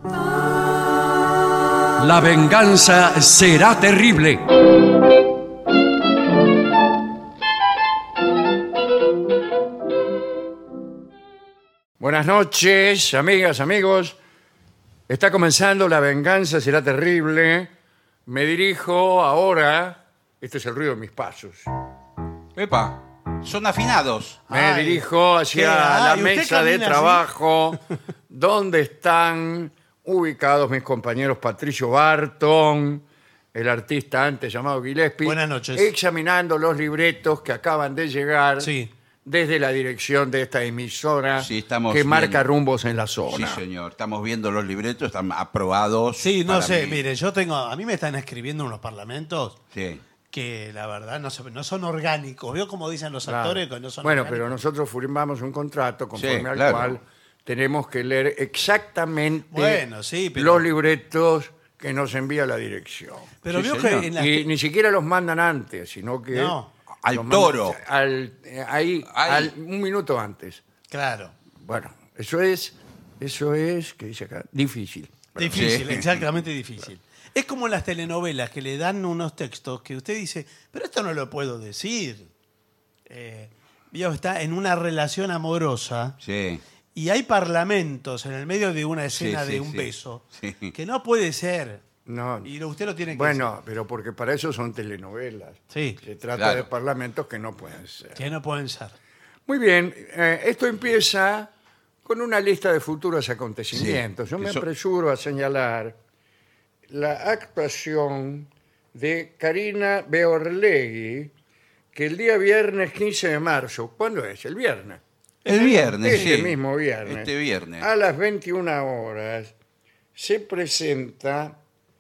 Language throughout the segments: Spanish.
La venganza será terrible. Buenas noches, amigas, amigos. Está comenzando La venganza será terrible. Me dirijo ahora. Este es el ruido de mis pasos. Epa, son afinados. Me dirijo hacia la ¿y usted mesa de camina así? trabajo donde están ubicados mis compañeros Patricio Barton, el artista antes llamado Gillespie. Buenas noches. Examinando los libretos que acaban de llegar Sí. desde la dirección de esta emisora Sí, estamos que marca viendo. rumbos en la Sí, zona. señor. Estamos viendo los libretos, están aprobados. Sí, no para sé, mí. mire, a mí me están escribiendo unos parlamentos Sí. que la verdad no son orgánicos. ¿Veo como dicen los Claro. actores que no son Bueno, orgánicos? pero nosotros firmamos un contrato conforme Sí, al claro. cual tenemos que leer exactamente Bueno, sí, pero- los libretos que nos envía la dirección. Pero Sí, veo señor. que en las Y ni siquiera los mandan antes, sino que... No. Al los mandan toro. ahí, Ahí. un minuto antes. Claro. Bueno, eso es, ¿qué dice acá? Difícil. Difícil, Sí. exactamente difícil. Es como en las telenovelas que le dan unos textos que usted dice, pero esto no lo puedo decir. Vio, está en una relación amorosa Sí. y hay parlamentos en el medio de una escena Sí, de sí, un sí. beso Sí. que no puede ser. No, Y usted lo tiene que bueno, pero porque para eso son telenovelas. Sí. Se trata Claro. de parlamentos que no pueden ser. decir, que no pueden ser. Muy bien, esto empieza con una lista de futuros acontecimientos. Sí, Yo me eso- apresuro a señalar la actuación de Karina Beorlegui, que el día viernes 15 de marzo, ¿cuándo es? El viernes. El viernes, Este sí. mismo viernes. Este viernes. A las 21 horas se presenta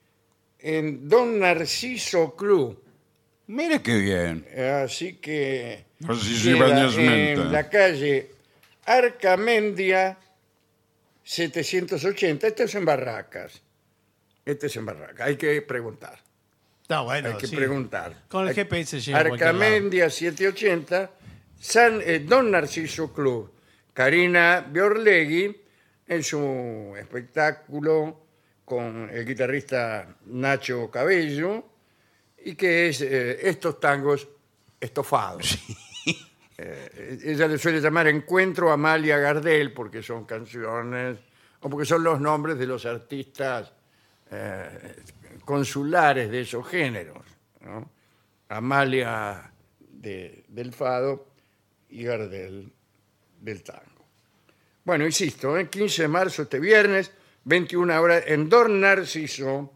en Don Narciso Club. Mire qué bien. Así que Narciso queda Ibáñez Menta. en la calle Arcamendia 780. Esto es en Barracas. Este es en Barracas. Hay que preguntar. Está bueno. Hay que sí. preguntar. Con el GPS llega a cualquier lado. Arcamendia 780, Don Narciso Club. Karina Beorlegui en su espectáculo con el guitarrista Nacho Cabello y que es estos tangos estofados. Ella le suele llamar Encuentro Amalia Gardel porque son canciones o porque son los nombres de los artistas consulares de esos géneros, ¿no? Amalia del fado y Gardel del tango. Bueno, insisto, 15 de marzo, este viernes, 21 horas, en Don Narciso,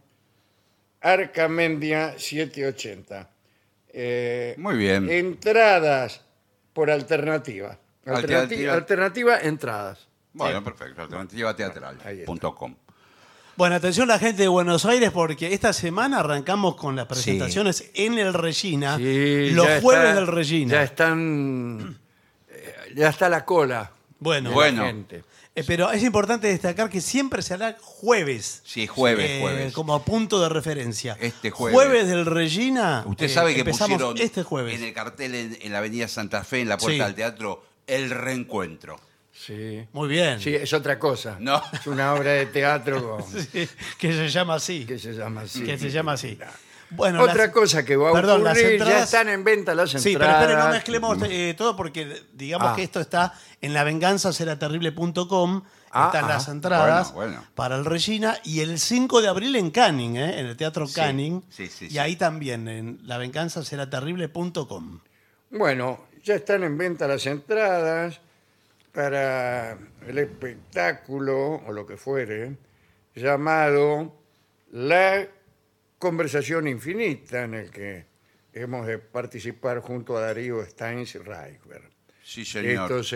Arcamendia 780. Muy bien. Entradas por alternativa. Alternativa. Alternativa, entradas. Bueno, perfecto. Alternativateatral.com. Ahí está. Bueno, atención la gente de Buenos Aires porque esta semana arrancamos con las presentaciones en el Regina. Sí, los ya jueves está- del Regina. Ya están. Ya está la cola. Bueno, de Bueno. la gente. Pero es importante destacar que siempre se hará jueves. Sí, jueves. Como punto de referencia. Este jueves. Jueves del Regina. Usted sabe que empezamos pusieron este jueves. en el cartel en la avenida Santa Fe, en la puerta Sí. del teatro, El Reencuentro. Sí. Muy bien. Sí, es otra cosa. No. Es una obra de teatro Sí, que se llama así. que se llama así. Que se llama así. Bueno, Otra las- cosa que va a Perdón, las ocurrir, ya entradas- están en venta las entradas. Sí, pero esperen, no mezclemos todo porque digamos Ah. que esto está en lavenganzaseraterrible.com. Están las ah, entradas bueno. para el Regina y el 5 de abril en Canning, en el Teatro Canning. sí, sí, y sí. ahí también en lavenganzaseraterrible.com. Bueno, ya están en venta las entradas para el espectáculo, o lo que fuere, llamado La Conversación Infinita, en el que hemos de participar junto a Darío Steins Reichberg. Sí, señor. Estos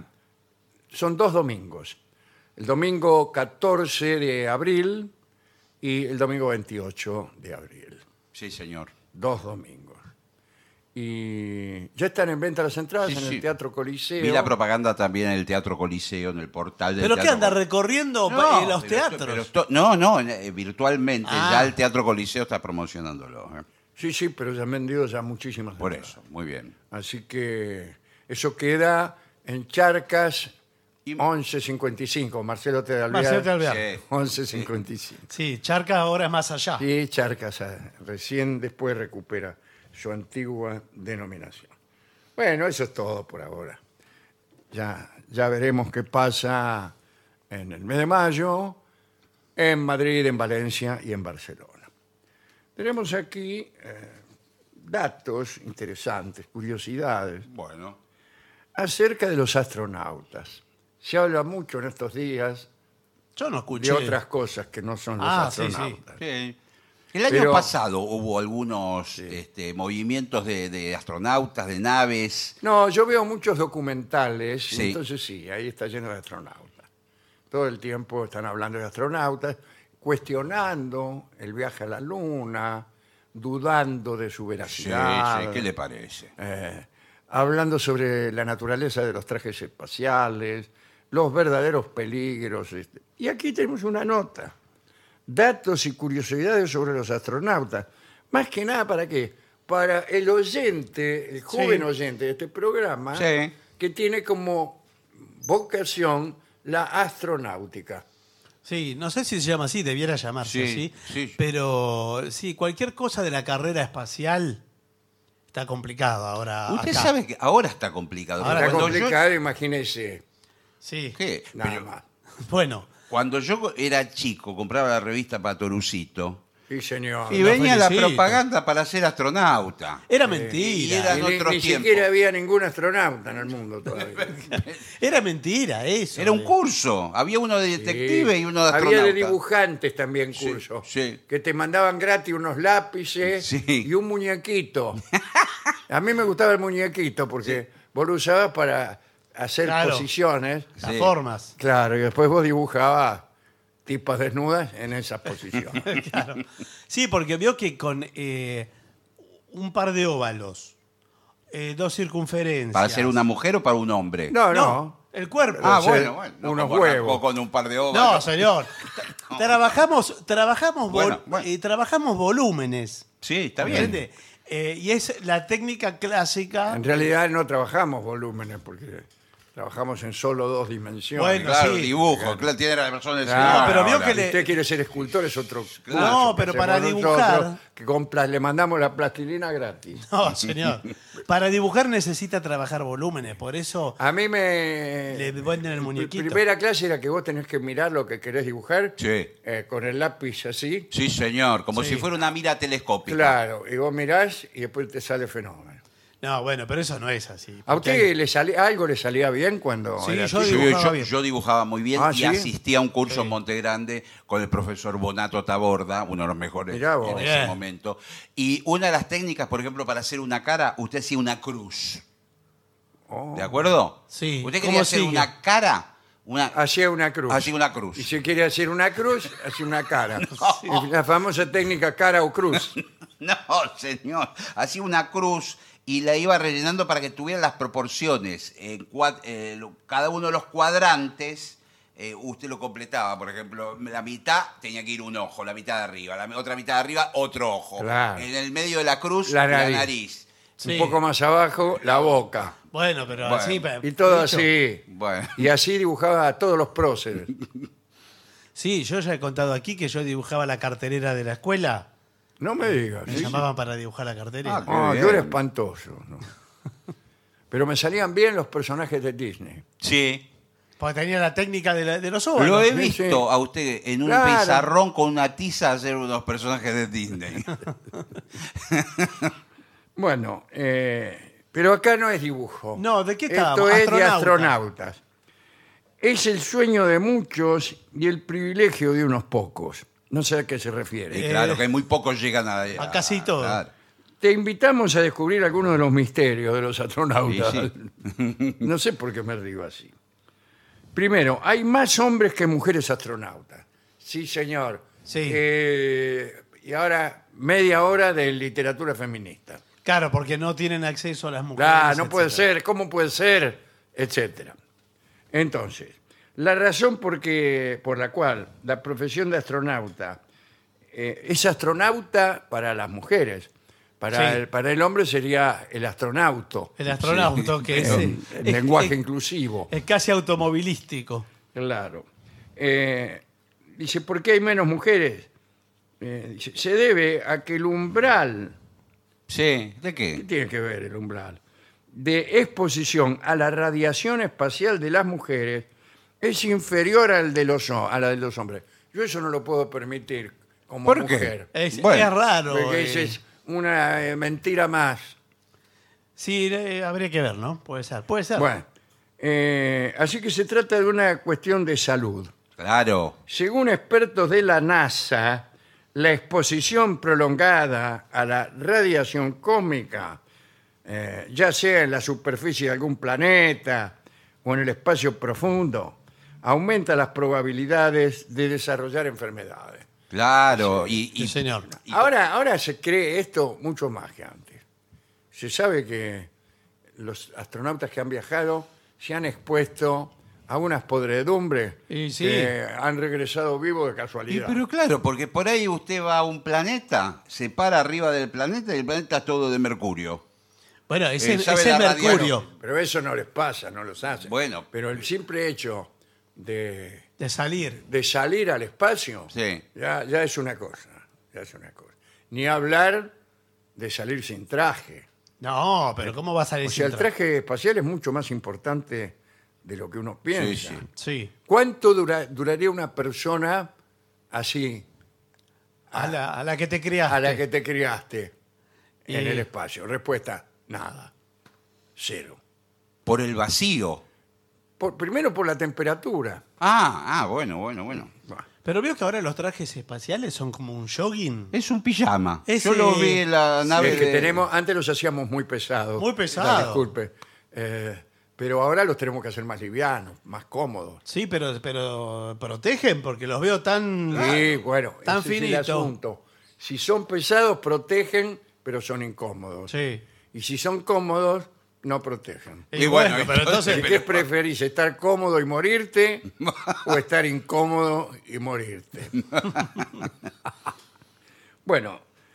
son 2 domingos. El domingo 14 de abril y el domingo 28 de abril. Sí, señor. 2 domingos. Y ya están en venta las entradas Sí, en sí. el Teatro Coliseo. Vi la propaganda también en el Teatro Coliseo, en el portal del ¿Pero qué Teatro anda Coliseo. recorriendo No, los pero teatros? no, virtualmente. Ah. Ya el Teatro Coliseo está promocionándolo. Sí, sí, pero se han vendido ya muchísimas Por entradas. eso, muy bien. Así que eso queda en Charcas Y- 11:55. Marcelo te Marcelo te Alvear. Sí. 11:55. Sí, Charcas ahora es más allá. Y Charcas recién después recupera su antigua denominación. Bueno, eso es todo por ahora. Ya veremos qué pasa en el mes de mayo, en Madrid, en Valencia y en Barcelona. Tenemos aquí datos interesantes, curiosidades Bueno. acerca de los astronautas. Se habla mucho en estos días Yo no escuché. de otras cosas que no son los Sí, sí. astronautas. Sí. El año Pero- pasado hubo algunos movimientos de astronautas, de naves. No, yo veo muchos documentales, Sí. entonces sí, ahí está lleno de astronautas. Todo el tiempo están hablando de astronautas, cuestionando el viaje a la Luna, dudando de su Sí, veracidad, sí, ¿qué le parece? hablando sobre la naturaleza de los trajes espaciales, los verdaderos peligros. Y aquí tenemos una nota. Datos y curiosidades sobre los astronautas. Más que nada, ¿para qué? Para el oyente, el joven Sí. oyente de este programa, Sí. que tiene como vocación la astronáutica. Sí, no sé si se llama así, debiera llamarse Sí, así. sí. Pero sí, cualquier cosa de la carrera espacial está complicado ahora. Usted acá. sabe que ahora está complicado. Ahora Está Cuando yo- complicado, imagínese. Sí. ¿Qué? Nada Pero más. Bueno, cuando yo era chico, compraba la revista Patorucito Sí, señor. y Lo venía la felicito. propaganda para ser astronauta. era y mentira. era- en Ni otros siquiera tiempos. había ningún astronauta en el mundo todavía. Era mentira eso. Era un curso. Había uno de detective Sí. y uno de astronauta. Había de dibujantes también Sí, cursos. sí. Que te mandaban gratis unos lápices Sí. y un muñequito. A mí me gustaba el muñequito porque vos lo usabas para hacer Claro. posiciones. Las Sí. formas. Claro, y después vos dibujabas tipas desnudas en esas posiciones. Claro. Sí, porque vio que con un par de óvalos, dos circunferencias. ¿Para ser una mujer o para un hombre? No, no. No, el cuerpo. Ah, Ah, ser bueno. unos como arrancó huevos. con un par de ovas. No, señor. Trabajamos, Bueno, bueno. trabajamos volúmenes. Sí, está bien. ¿Entiende? Y es la técnica clásica. En realidad no trabajamos volúmenes porque trabajamos en solo 2 dimensiones. Bueno, Claro, sí. dibujo. Claro, tiene razón el Claro, señor. pero vio ahora. que Si le- usted quiere ser escultor es otro curso No, que pero hacemos para dibujar- que le mandamos la plastilina gratis. No, señor. Para dibujar necesita trabajar volúmenes, por eso A mí le venden el muñequito. Primera clase era que vos tenés que mirar lo que querés dibujar Sí. con el lápiz así. Sí, señor. Como Sí. si fuera una mira telescópica. Claro, y vos mirás y después te sale fenómeno. No, bueno, pero eso no es así. ¿A porque usted algo le salía bien cuando Sí, era yo Sí, chico? dibujaba yo, bien. yo dibujaba muy bien Ah, y ¿sí? asistí a un curso en Montegrande con el profesor Bonato Taborda, uno de los mejores Mirá vos. en Bien. ese momento. Y una de las técnicas, por ejemplo, para hacer una cara, usted hacía una cruz. Oh. ¿De acuerdo? Sí. Usted ¿Cómo quería hacer sigue? una cara, Hacía una cruz. hacía una cruz. Y si quiere hacer una cruz, hace una cara. Y la famosa técnica cara o cruz. No, señor. Hacía una cruz y la iba rellenando para que tuviera las proporciones. Cada uno de los cuadrantes, usted lo completaba. Por ejemplo, la mitad tenía que ir un ojo, la mitad de arriba. La otra mitad de arriba, otro ojo. Claro. En el medio de la cruz, La la nariz. nariz. Sí. Un poco más abajo, la boca. Bueno, pero Bueno. así. Y todo dicho. así. Bueno. Y así dibujaba a todos los próceres. Sí, yo ya he contado aquí que yo dibujaba la carterera de la escuela. No me digas. Me ¿sí? llamaban para dibujar la carterera. Ah, Ah, Qué yo era bien. espantoso. ¿no? Pero me salían bien los personajes de Disney. Sí. Porque tenía la técnica de los óvalos. Lo he sí, visto sí. a usted en un Claro. pizarrón con una tiza hacer unos personajes de Disney. Bueno, pero acá no es dibujo. No, ¿de qué Esto estábamos? es de Astronauta. astronautas. Es el sueño de muchos y el privilegio de unos pocos. No sé a qué se refiere. Claro, que muy pocos llegan a casi todo. claro. Te invitamos a descubrir algunos de los misterios de los astronautas. Sí, No sé por qué me río así. Primero, hay más hombres que mujeres astronautas. Sí, señor. Sí. Y ahora, media hora de literatura feminista. Claro, porque no tienen acceso a las mujeres. No puede etcétera. ser, ¿cómo puede ser? Etcétera. Entonces, la razón por la cual la profesión de astronauta es astronauta para las mujeres, Sí. Para el hombre sería el astronauta, El astronauta, que es, en lenguaje inclusivo. es casi automovilístico. Claro. Dice, ¿por qué hay menos mujeres? Dice, se debe a que el umbral, Sí, ¿de ¿qué qué? tiene que ver el umbral? De exposición a la radiación espacial de las mujeres es inferior al de a la de los hombres. Yo eso no lo puedo permitir como ¿Por qué? mujer. Bueno, Es raro. Porque esa es una mentira más. Sí, habría que ver, ¿no? Puede ser, puede ser. Bueno, así que se trata de una cuestión de salud. Claro. Según expertos de la NASA, la exposición prolongada a la radiación cósmica, ya sea en la superficie de algún planeta o en el espacio profundo, aumenta las probabilidades de desarrollar enfermedades. Claro. Sí, señor. Ahora se cree esto mucho más que antes. Se sabe que los astronautas que han viajado se han expuesto a unas podredumbres Y sí. que han regresado vivos de casualidad. Pero claro, porque por ahí usted va a un planeta, se para arriba del planeta y el planeta es todo de mercurio. Bueno, ese sabe es la Mercurio. Pero eso no les pasa, no los hacen. Bueno. Pero el simple hecho de De salir. salir al espacio Sí. ya es una cosa. Ya es una cosa. Ni hablar de salir sin traje. No, pero ¿cómo va a salir O sea, sin el traje espacial es mucho más importante de lo que uno piensa. sí. Sí. ¿Cuánto duraría una persona así, A la que te criaste. a la que te criaste en Y- el espacio? Respuesta, nada. Cero. Por el vacío. Primero por la temperatura. Bueno. Bah, Pero veo que ahora los trajes espaciales son como un jogging. Es un pijama. Ese- Yo lo vi en la nave es que de- tenemos, antes los hacíamos muy pesados. Muy pesados. Disculpe. Pero ahora los tenemos que hacer más livianos, más cómodos. Sí, pero protegen porque los veo tan... Sí, bueno, tan ese es el finito. asunto. Si son pesados, protegen, pero son incómodos. Sí. Y si son cómodos, no protegen. Y bueno, pero entonces... ¿Y qué preferís? ¿Estar cómodo y morirte o estar incómodo y morirte? Bueno,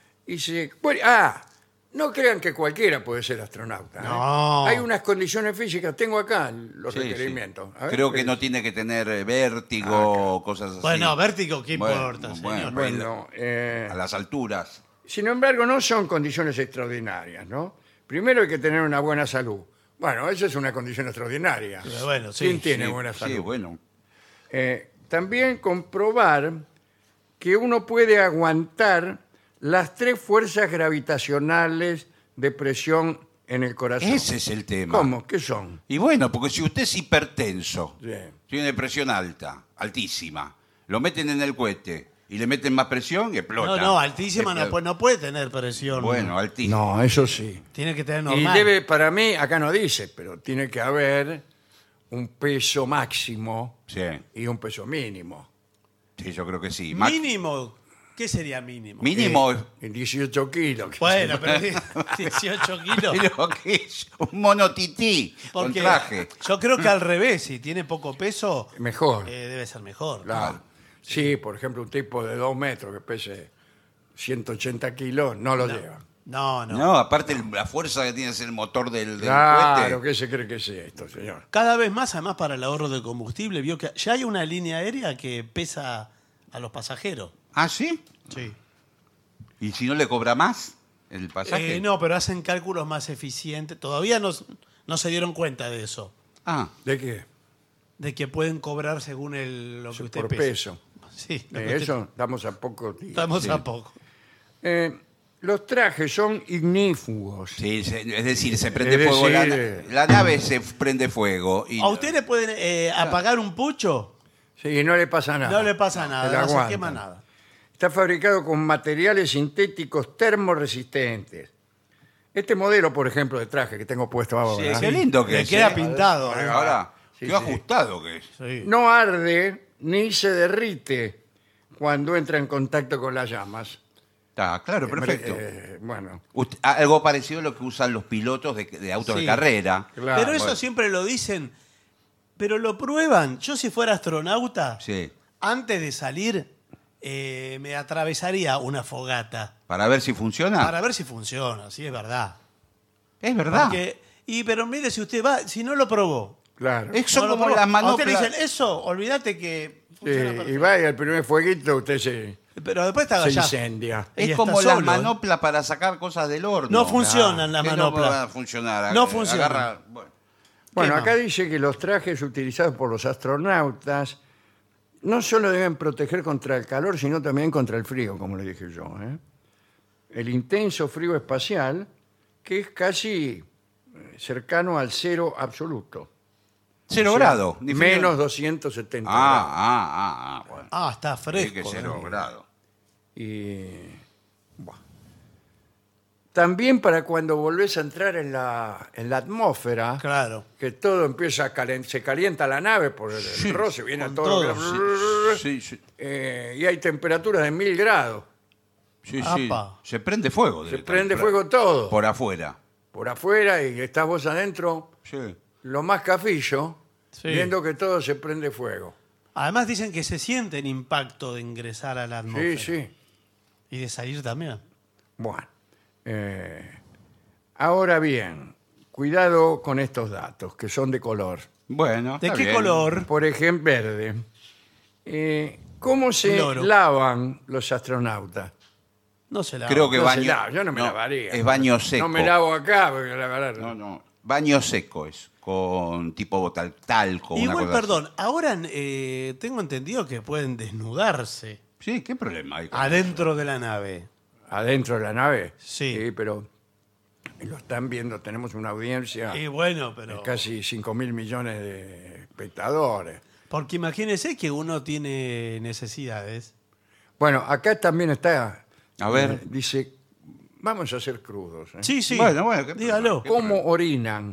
no crean que cualquiera puede ser astronauta. ¿eh? No. Hay unas condiciones físicas. Tengo acá los Sí, sí. requerimientos. A ver, Creo que ¿qué no dice? tiene que tener vértigo, cosas así. Bueno, vértigo, ¿qué Bueno, importa, bueno, señor? Bueno, A las alturas. sin embargo, no son condiciones extraordinarias, ¿no? Primero hay que tener una buena salud. Bueno, eso es una condición extraordinaria. Pero bueno, sí, ¿Quién tiene Sí, buena salud? Sí, bueno. También comprobar que uno puede aguantar las 3 fuerzas gravitacionales de presión en el corazón. Ese es el tema. ¿Cómo? ¿Qué son? Y bueno, porque si usted es hipertenso, Sí. tiene presión alta, altísima, lo meten en el cohete y le meten más presión y explota. No, altísima Explota. no puede tener presión. Bueno, altísima. No, eso sí. Tiene que tener Y normal. debe, para mí, acá no dice, pero tiene que haber un peso máximo Sí, y un peso mínimo. sí, yo creo que sí. Mínimo. ¿Qué sería mínimo? Mínimo. En 18 kilos. Bueno, pero 18 kilos. Pero ¿qué es? Un monotití con Porque traje. yo creo que al revés, si tiene poco peso, Mejor. debe ser mejor. Claro. Sí, por ejemplo, un tipo de 2 metros que pese 180 kilos no lo lleva. No. No, aparte la fuerza que tiene es el motor del Claro, cohete. ¿qué se cree que es esto, señor? Cada vez más, además, para el ahorro de combustible, vio que ya hay una línea aérea que pesa a los pasajeros. ¿Ah, sí? Sí. ¿Y si no le cobra más el pasaje? No, pero hacen cálculos más eficientes. Todavía no se dieron cuenta de eso. Ah, ¿De qué? De que pueden cobrar según lo que usted Por pesa. peso. Sí, lo que De usted- eso estamos a pocos días. estamos sí. a poco. Los trajes son ignífugos. sí, es decir, se prende Es fuego. decir, La nave se prende fuego. Y ¿A usted le pueden apagar un pucho? Sí, no le pasa nada. No le pasa nada, Se la no se aguantan. quema nada. Está fabricado con materiales sintéticos termorresistentes. Este modelo, por ejemplo, de traje que tengo puesto ahora, Sí, qué lindo que Le es. queda ¿eh? pintado. Ahora, Sí, qué sí. ajustado que es. Sí. no arde ni se derrite cuando entra en contacto con las llamas. Está, claro, perfecto. Bueno, Algo parecido a lo que usan los pilotos de autos Sí. de carrera. claro. Pero eso bueno. siempre lo dicen, pero lo prueban. Yo si fuera astronauta, Sí. antes de salir, me atravesaría una fogata Para ver si funciona. para ver si funciona, si es verdad. Es verdad. Pero mire, si usted va, si no lo probó. Claro. Eso no lo como probó, las a usted le manoplas. dicen, eso, olvídate que Sí, funciona y perfecto. va y al primer fueguito usted se Pero después está se allá. incendia. Y Es está como las solo, ¿eh? manoplas para sacar cosas del horno. No funcionan las Que manoplas. No van a funcionar. No funcionan. Bueno. Bueno, ¿Qué acá más? dice que los trajes utilizados por los astronautas no solo deben proteger contra el calor, sino también contra el frío, como le dije yo. El intenso frío espacial, que es casi cercano al cero absoluto. 0 grados. Menos 270 grados. Bueno. Está Tiene fresco. que 0 grados. Y, bueno. También para cuando volvés a entrar en la atmósfera, Claro. que todo empieza se calienta la nave por el roce, viene con a todo. lo todo, que- Sí. y hay temperaturas de 1000 grados. Sí. Apa. Se prende fuego. Se directamente. prende fuego todo. Por afuera. Por afuera y estás vos adentro, Sí. lo más cafillo, Sí. viendo que todo se prende fuego. Además dicen que se siente el impacto de ingresar a la atmósfera. Sí. Y de salir también. Bueno. Ahora bien, cuidado con estos datos, que son de color. Bueno. ¿De está qué bien. color? Por ejemplo, verde. ¿Cómo se Loro. lavan los astronautas? No se la Creo que No se baño. lava, yo no me no, lavaría. Es baño seco. No me lavo acá, porque la verdad. No. Baño seco es. Con tipo talco. una Igual, cosa así. perdón, ahora tengo entendido que pueden desnudarse Sí, ¿qué problema hay con adentro de la nave. Adentro de la nave. Sí. Pero lo están viendo, tenemos una audiencia Y bueno, de pero... casi 5.000 millones de espectadores. Porque imagínese que uno tiene necesidades. Bueno, acá también está. A ver. Dice, vamos a ser crudos. Sí, sí. Bueno, ¿qué dígalo. ¿Cómo orinan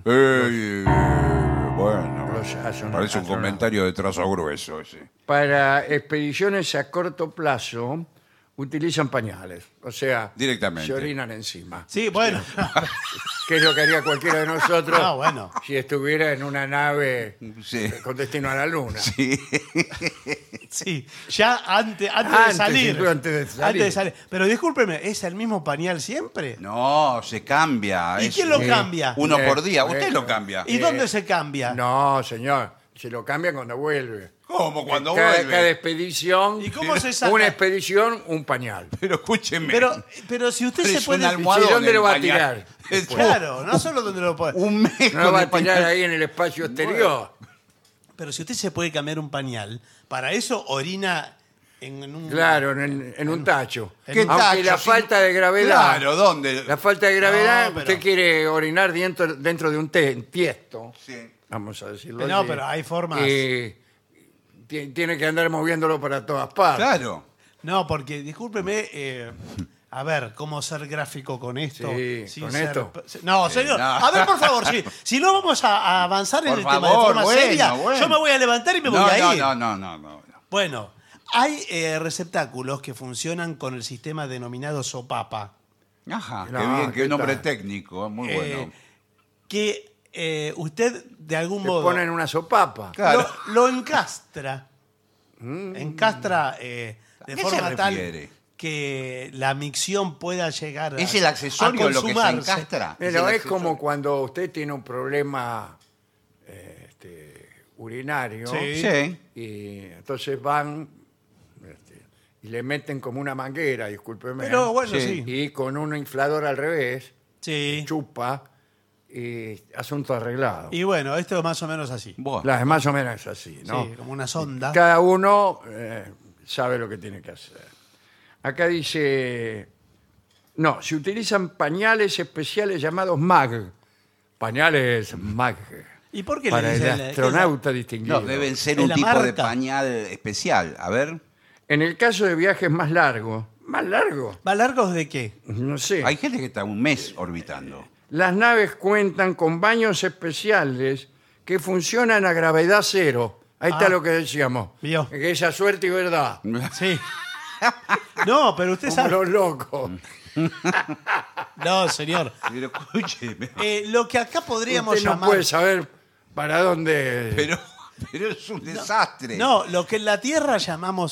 Bueno, los astronautas? parece un comentario de trazo grueso ese. Para expediciones a corto plazo, utilizan pañales. O sea, Directamente. se orinan encima. Sí, bueno. Que es lo que haría cualquiera de nosotros Bueno. si estuviera en una nave Sí. con destino a la luna. Sí. Sí, ya antes de Antes, salir. incluso antes de salir. Antes de salir. Pero discúlpeme, ¿es el mismo pañal siempre? No, se cambia. ¿Y es- quién lo cambia? Uno por día. Bueno, Usted lo cambia. ¿Y dónde se cambia? No, señor. Se lo cambian cuando vuelve. ¿Cómo cuando cada, vuelve? cada expedición, ¿Y cómo se saca? una expedición, un pañal. Pero escúcheme. Pero si usted Pero se es puede... un almohadón ¿Y dónde el lo va a pañal. tirar? Es Claro, no solo donde lo puede... un mes No lo con va el a tirar pañal. ahí en el espacio exterior. Pero si usted se puede cambiar un pañal, para eso orina en un... Claro, en un tacho. ¿Qué Aunque tacho? la Si- falta de gravedad. Claro, ¿dónde? La falta de gravedad, No, pero- usted quiere orinar dentro de un tiesto. Sí. Vamos a decirlo No, así. pero hay formas. Tiene que andar moviéndolo para todas partes. Claro. No, porque, discúlpeme, a ver, ¿cómo ser gráfico con esto? Sí, sin ¿con ser- esto? No, señor. no. A ver, por favor, si no vamos a avanzar en Por el tema de favor, forma bueno, seria, bueno. yo me voy a levantar y me voy No, a ir. no. Bueno, hay receptáculos que funcionan con el sistema denominado sopapa, Ajá, No, qué bien, ¿qué qué nombre tal? técnico, muy bueno. que usted de algún Le modo ponen una sopapa. Claro. lo encastra. Encastra de qué se forma tal refiere? que la micción pueda llegar a ¿Es el accesorio a lo que se consumarse. encastra? Pero el es accesorio. como cuando usted tiene un problema urinario Sí. Sí. y entonces van y le meten como una manguera, discúlpeme, Pero bueno, Sí. sí. y con un inflador al revés, Sí. chupa y asunto arreglado. Y bueno, esto es más o menos así. Bueno, Más o menos es así, ¿no? Sí, como una sonda. Cada uno sabe lo que tiene que hacer. Acá dice, no, se utilizan pañales especiales llamados MAG. Pañales MAG. ¿Y por qué Para le el dicen astronauta distinguido. no, deben ser ¿Es un la tipo de marca? pañal especial. A ver, En el caso de viajes más largos, ¿más largos? ¿Va largos de qué? No sé. hay gente que está un mes orbitando. Las naves cuentan con baños especiales que funcionan a gravedad cero. Ahí está Ah. lo que decíamos. Vio. Que esa suerte y verdad. Sí. No, pero usted Como sabe. los locos. No, señor. Pero escúcheme. Lo que acá podríamos Usted no llamar. puede saber para dónde... Pero es un desastre. No, lo que en la Tierra llamamos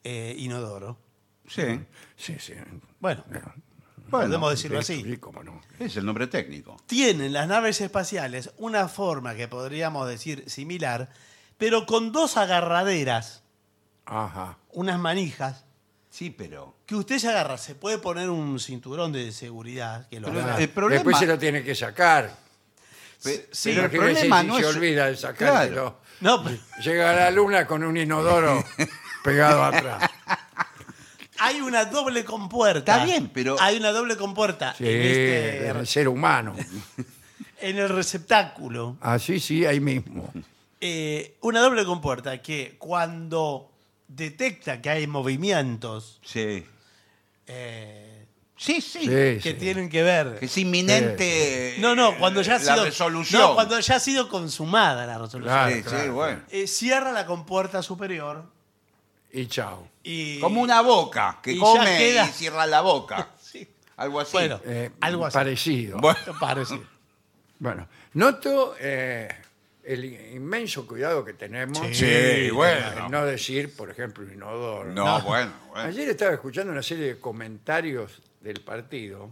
inodoro. Sí. Sí, sí. Bueno, Bueno, podemos decirlo Sí, así. sí, cómo no. es el nombre técnico. Tienen las naves espaciales una forma que podríamos decir similar, pero con dos agarraderas, Ajá. unas manijas, Sí, pero... que usted se agarra. Se puede poner un cinturón de seguridad que lo Pero agarra. el problema- Después se lo tiene que sacar. Sí, pero el Imagínese problema si no se es... olvida de sacárselo. Claro. No, pero Llega a la luna con un inodoro pegado atrás. hay una doble compuerta. Está bien, pero- Hay una doble compuerta Sí, en, el ser humano. en el receptáculo. Así sí, ahí mismo. Una doble compuerta que cuando detecta que hay movimientos Sí. eh, Sí, sí. Sí, que sí. tienen que ver. Que es inminente No, cuando ya ha la sido. resolución. No, cuando ya ha sido consumada la resolución. Claro, Sí, sí, claro. bueno. Cierra la compuerta superior Y chao. y. Como una boca, que y ya come queda- y cierra la boca. Sí, Algo así. Bueno. Algo así. Parecido. Bueno, parece. Bueno, noto el inmenso cuidado que tenemos. Sí, bueno. En no decir, por ejemplo, inodoro. no, bueno. Ayer estaba escuchando una serie de comentarios del partido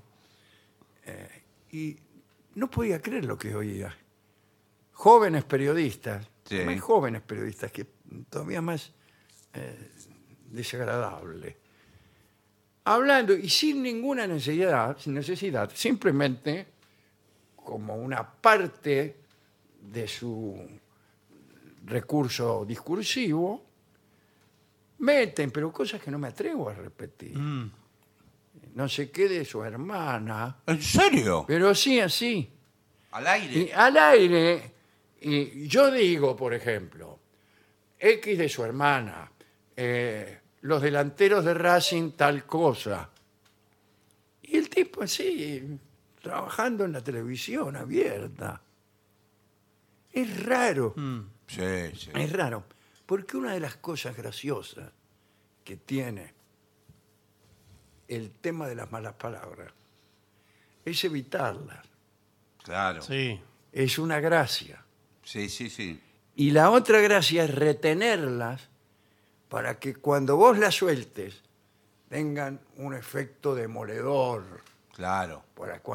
y no podía creer lo que oía. Jóvenes periodistas, Sí. más jóvenes periodistas, que todavía más desagradable, hablando y sin ninguna necesidad, simplemente como una parte de su recurso discursivo, meten, pero cosas que no me atrevo a repetir. No sé qué de su hermana, ¿En serio? pero sí así. Al aire. Y al aire, y yo digo, por ejemplo, X de su hermana, los delanteros de Racing tal cosa. Y el tipo así, trabajando en la televisión abierta. Es raro. Sí, sí. Es raro, porque una de las cosas graciosas que tiene el tema de las malas palabras es evitarlas. Claro. Sí. Es una gracia. Sí, sí, sí. Y la otra gracia es retenerlas para que cuando vos las sueltes tengan un efecto demoledor. Claro.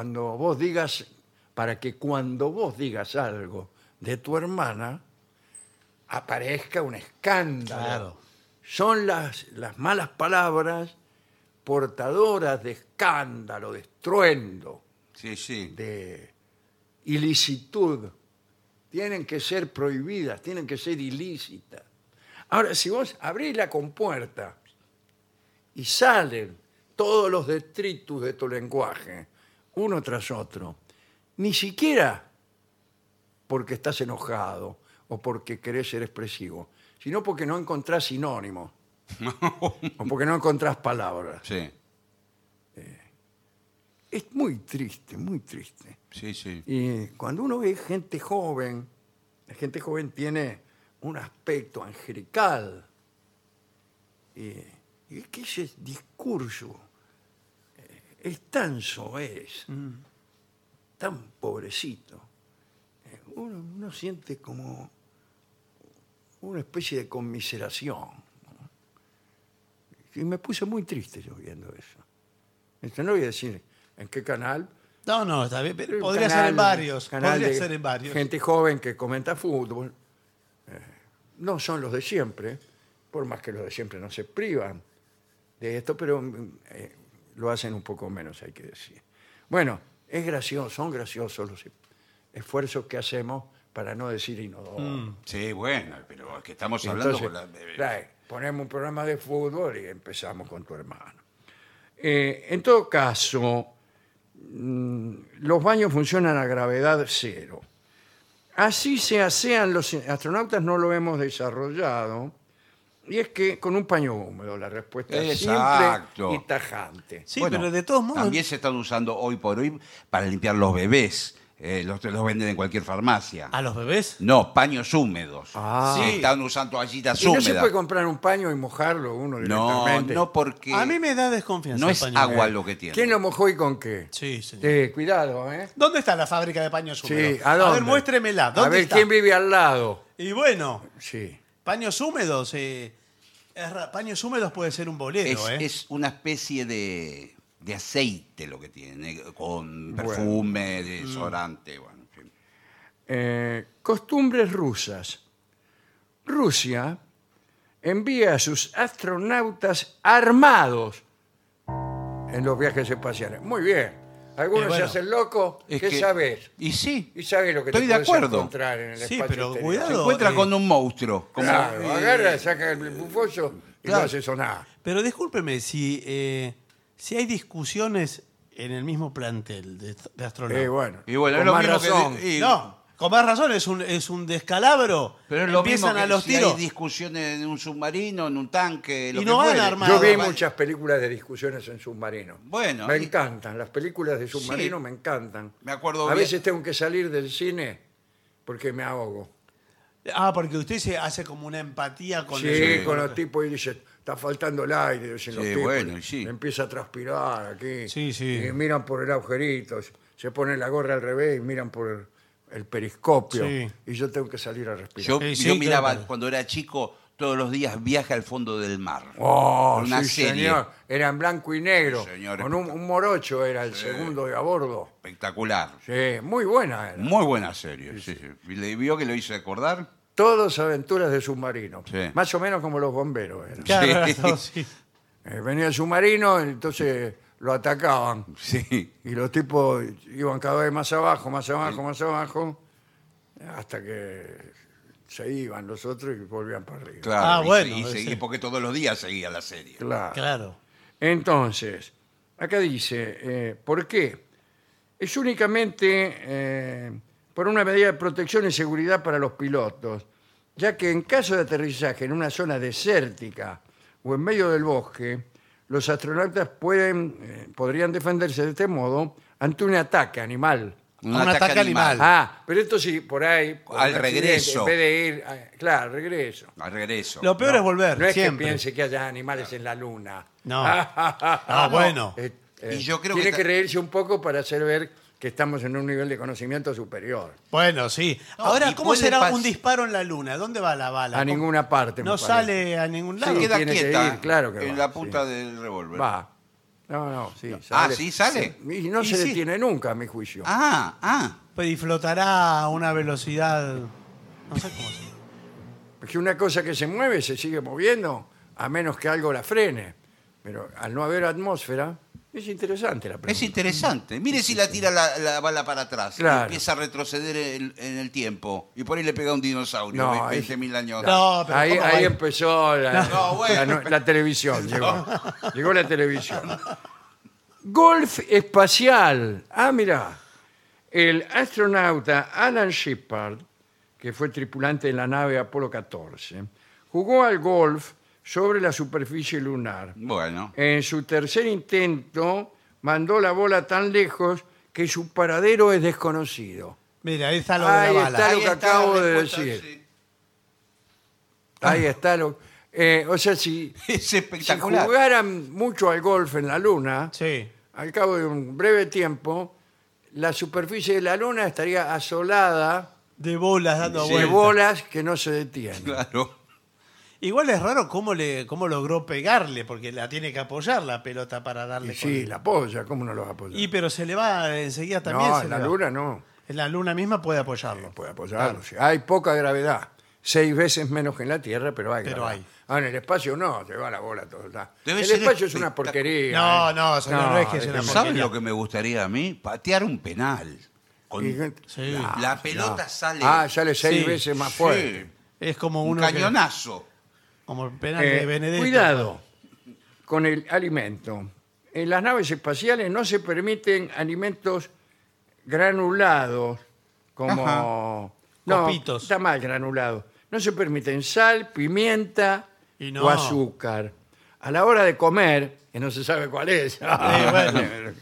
Para que cuando vos digas algo de tu hermana, aparezca un escándalo. Claro. Son las malas palabras portadoras de escándalo, de estruendo, Sí, sí. de ilicitud. Tienen que ser prohibidas, tienen que ser ilícitas. Ahora, si vos abrís la compuerta y salen todos los detritus de tu lenguaje, uno tras otro, ni siquiera porque estás enojado o porque querés ser expresivo, sino porque no encontrás sinónimos o porque no encontrás palabras. Sí, Es muy triste, muy triste. sí, sí. Y cuando uno ve gente joven, la gente joven tiene un aspecto angelical. Y es que ese discurso es tan soez, tan pobrecito. Uno siente como una especie de conmiseración, ¿no? Y me puse muy triste yo viendo eso. No voy a decir en qué canal. No, está bien. Pero Un podría canal- ser en varios. canal Podría de ser en varios. Gente joven que comenta fútbol. No son los de siempre, por más que los de siempre no se privan de esto, pero lo hacen un poco menos, hay que decir. Bueno, es gracioso, son graciosos los esfuerzos que hacemos para no decir inodoro. Sí, bueno, pero es que estamos Y hablando entonces, con la... claro, ponemos un programa de fútbol y empezamos con tu hermano. En todo caso, los baños funcionan a gravedad cero. Así se asean los astronautas, no lo hemos desarrollado, y es que con un paño húmedo, la respuesta es Exacto. simple y tajante. Sí, Bueno, pero de todos modos. También se están usando hoy por hoy para limpiar los bebés. Los venden en cualquier farmacia. ¿A los bebés? No, paños húmedos. Ah. Sí, Sí. están usando toallitas ¿Y no se húmedas. puede comprar un paño y mojarlo uno No, directamente? no porque A mí me da desconfianza. no el es paño agua húmedo. lo que tiene. ¿Quién lo mojó y con qué? Sí, señor. Sí, cuidado, ¿eh? ¿Dónde está la fábrica de paños húmedos? Sí, ¿a dónde? ver, muéstremela. ¿Dónde A ver está? quién vive al lado. Y bueno, Sí. paños húmedos. Paños húmedos puede ser un bolero, ¿eh? Es una especie de aceite lo que tiene, con perfume, desodorante. Bueno, en fin. Costumbres rusas. Rusia envía a sus astronautas armados en los viajes espaciales. Muy bien. Algunos bueno, se hacen locos. Es ¿Qué que- sabes? Y sí, Y sabes lo que estoy te de puedes acuerdo. encontrar en el Sí, espacio pero exterior. cuidado. Se encuentra con un monstruo. Como, Claro, agarra, saca el bufoso y Claro. no hace sonar. Pero discúlpeme, si hay discusiones en el mismo plantel de astronautas. Bueno, Y bueno, con es lo más mismo razón. que... y- No, con más razón, es un descalabro. Pero es lo Empiezan mismo que a los si tiros. hay discusiones en un submarino, en un tanque, lo Y que no van fuere. armados. Yo vi va- muchas películas de discusiones en submarino. Bueno, Me y- encantan. Las películas de submarino Sí. me encantan. Me acuerdo A bien. veces tengo que salir del cine porque me ahogo. Porque usted se hace como una empatía con Sí, el- con los tipos y dice, está faltando el aire. Dicen los Sí, tipos, bueno, y sí. empieza a transpirar aquí. Sí, sí. Y miran por el agujerito. Se ponen la gorra al revés y miran por el periscopio. Sí. Y yo tengo que salir a respirar. Yo, Sí, yo sí, miraba claro. cuando era chico todos los días Viaje al fondo del mar. Oh, Una sí, serie. señor. Era en blanco y negro. Sí, señor, con un morocho era el segundo de a bordo. Espectacular. Sí, muy buena era. Muy buena serie. Sí, sí. ¿Y ¿Le vio que lo hice acordar? Todos aventuras de submarino. Sí. Más o menos como los bomberos eran. Claro, Sí. no, sí. Venía el submarino, entonces lo atacaban. Sí. Y los tipos iban cada vez más abajo, más abajo, más abajo, hasta que se iban los otros y volvían para arriba. Claro. Bueno, y ese- seguí, porque todos los días seguía la serie. Claro. Claro. Entonces, acá dice, ¿por qué? Es únicamente por una medida de protección y seguridad para los pilotos, ya que en caso de aterrizaje en una zona desértica o en medio del bosque, los astronautas podrían defenderse de este modo ante un ataque animal. Un ataque animal. Ah, pero esto sí, por ahí, por Al un accidente, regreso. En vez de ir, claro, al regreso. Al regreso. Lo peor es volver, No es siempre. que piense que haya animales en la luna. No. Bueno. Y yo creo tiene que que reírse un poco para hacer ver que estamos en un nivel de conocimiento superior. Bueno, sí. No, Ahora, y ¿cómo puede será pas- un disparo en la luna? ¿Dónde va la bala? A ¿Cómo? ninguna parte. me No parece. sale a ningún se lado. queda tiene que quieta ir, claro que en va, la punta sí. del revólver. Va. No, sí. ¿sí sale? Y no Y se sí. detiene nunca, a mi juicio. Pues, y flotará a una velocidad. No sé cómo se llama. Porque una cosa que se mueve se sigue moviendo, a menos que algo la frene. Pero al no haber atmósfera, es interesante la pregunta. Es interesante. Mire si la tira la bala para atrás. Claro. Y empieza a retroceder en el tiempo. Y por ahí le pega un dinosaurio. No, 20.000 años. No, pero Ahí, ¿cómo va? ahí empezó No, bueno. la televisión. Llegó la televisión. Golf espacial. Ah, mira. El astronauta Alan Shepard, que fue tripulante de la nave Apolo 14, jugó al golf sobre la superficie lunar. Bueno. En su tercer intento, mandó la bola tan lejos que su paradero es desconocido. Mira, ahí está lo de Ahí la está. bala. lo que acabo la de respuesta, decir. sí. Ahí está. O sea, si Es espectacular. jugaran mucho al golf en la Luna, Sí. al cabo de un breve tiempo, la superficie de la Luna estaría asolada De bolas dando de vueltas. bolas que no se detienen. Claro. Igual es raro cómo logró pegarle, porque la tiene que apoyar la pelota para darle. Y sí, la apoya, ¿cómo no lo va a apoyar? Pero se le va enseguida también. No, se en le la va. Luna no. En la luna misma puede apoyarlo. Puede apoyarlo. Sí. Hay poca gravedad. 6 veces menos que en la Tierra, pero hay Pero gravedad. hay. En el espacio no, te va la bola todo. Está. Debe El ser espacio es una espectacular. porquería. No, ¿eh? no, señor, no es que sea una es- porquería. ¿Sabes lo que me gustaría a mí? Patear un penal. Con Sí. la pelota sale. sale 6 Sí, veces más sí, fuerte. Es como un uno que- cañonazo. como el penal de Benedetto. Cuidado con el alimento. En las naves espaciales no se permiten alimentos granulados como... No, Copitos. está mal granulado. No se permiten sal, pimienta Y no. o azúcar. A la hora de comer, que no se sabe cuál es, bueno.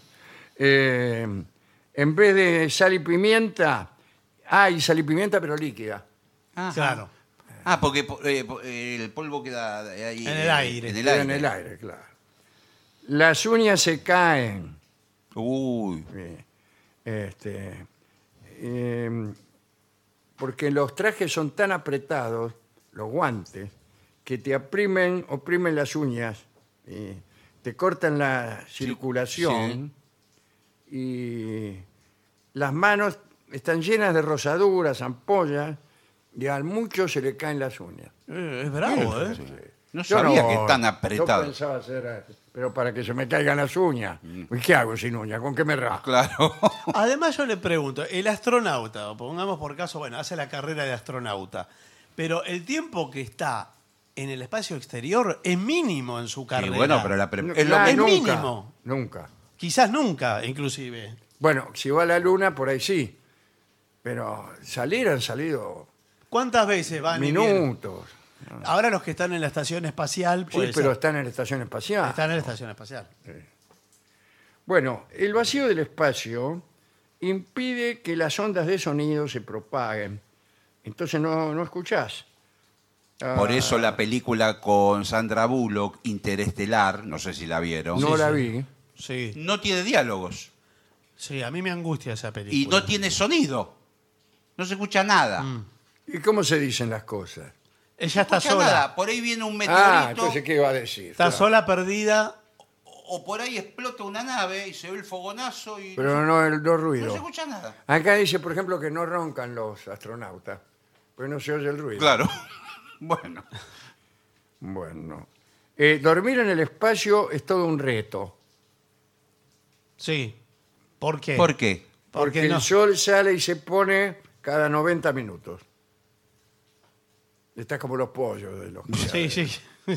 en vez de sal y pimienta, hay sal y pimienta pero líquida. Ajá. Claro. Porque el polvo queda ahí. En el aire. En el Queda aire. en el aire, claro. Las uñas se caen. Uy. Porque los trajes son tan apretados, los guantes, que te oprimen las uñas, te cortan la circulación y las manos están llenas de rosaduras, ampollas, y al mucho se le caen las uñas. Es bravo, ¿eh? No Yo sabía que es tan Yo apretado. pensaba hacer, pero para que se me caigan las uñas. ¿Y qué hago sin uñas? ¿Con qué me rasco? Claro. Además, yo le pregunto, el astronauta, o pongamos por caso, bueno, hace la carrera de astronauta, pero el tiempo que está en el espacio exterior es mínimo en su Y carrera. bueno, pero es lo Nada, es mismo. nunca, mínimo. nunca. Quizás nunca, inclusive. Bueno, si va a la luna, por ahí sí. Pero salir han salido ¿Cuántas veces van y vienen? minutos. Ahora los que están en la estación espacial, Sí, puede pero ser. están en la estación espacial. Están en la estación espacial. Bueno, el vacío del espacio impide que las ondas de sonido se propaguen. Entonces no escuchás. Por eso la película con Sandra Bullock, Interestelar, no sé si la vieron, No la sí. vi. Sí, no tiene diálogos sí, a mí me angustia esa película. y no tiene sonido. No se escucha nada. ¿Y cómo se dicen las cosas? Ella está No se escucha sola. nada. Por ahí viene un meteorito Entonces, ¿qué iba a decir? Está Claro. sola, perdida. o por ahí explota una nave y se ve el fogonazo y Pero no no ruido. se escucha nada. Acá dice, por ejemplo, que no roncan los astronautas, porque no se oye el ruido. Claro. Bueno. Bueno. Dormir en el espacio es todo un reto, Sí. ¿Por qué? ¿Por qué? porque Porque no. el sol sale y se pone cada 90 minutos. Estás como los pollos de los Sí, sí.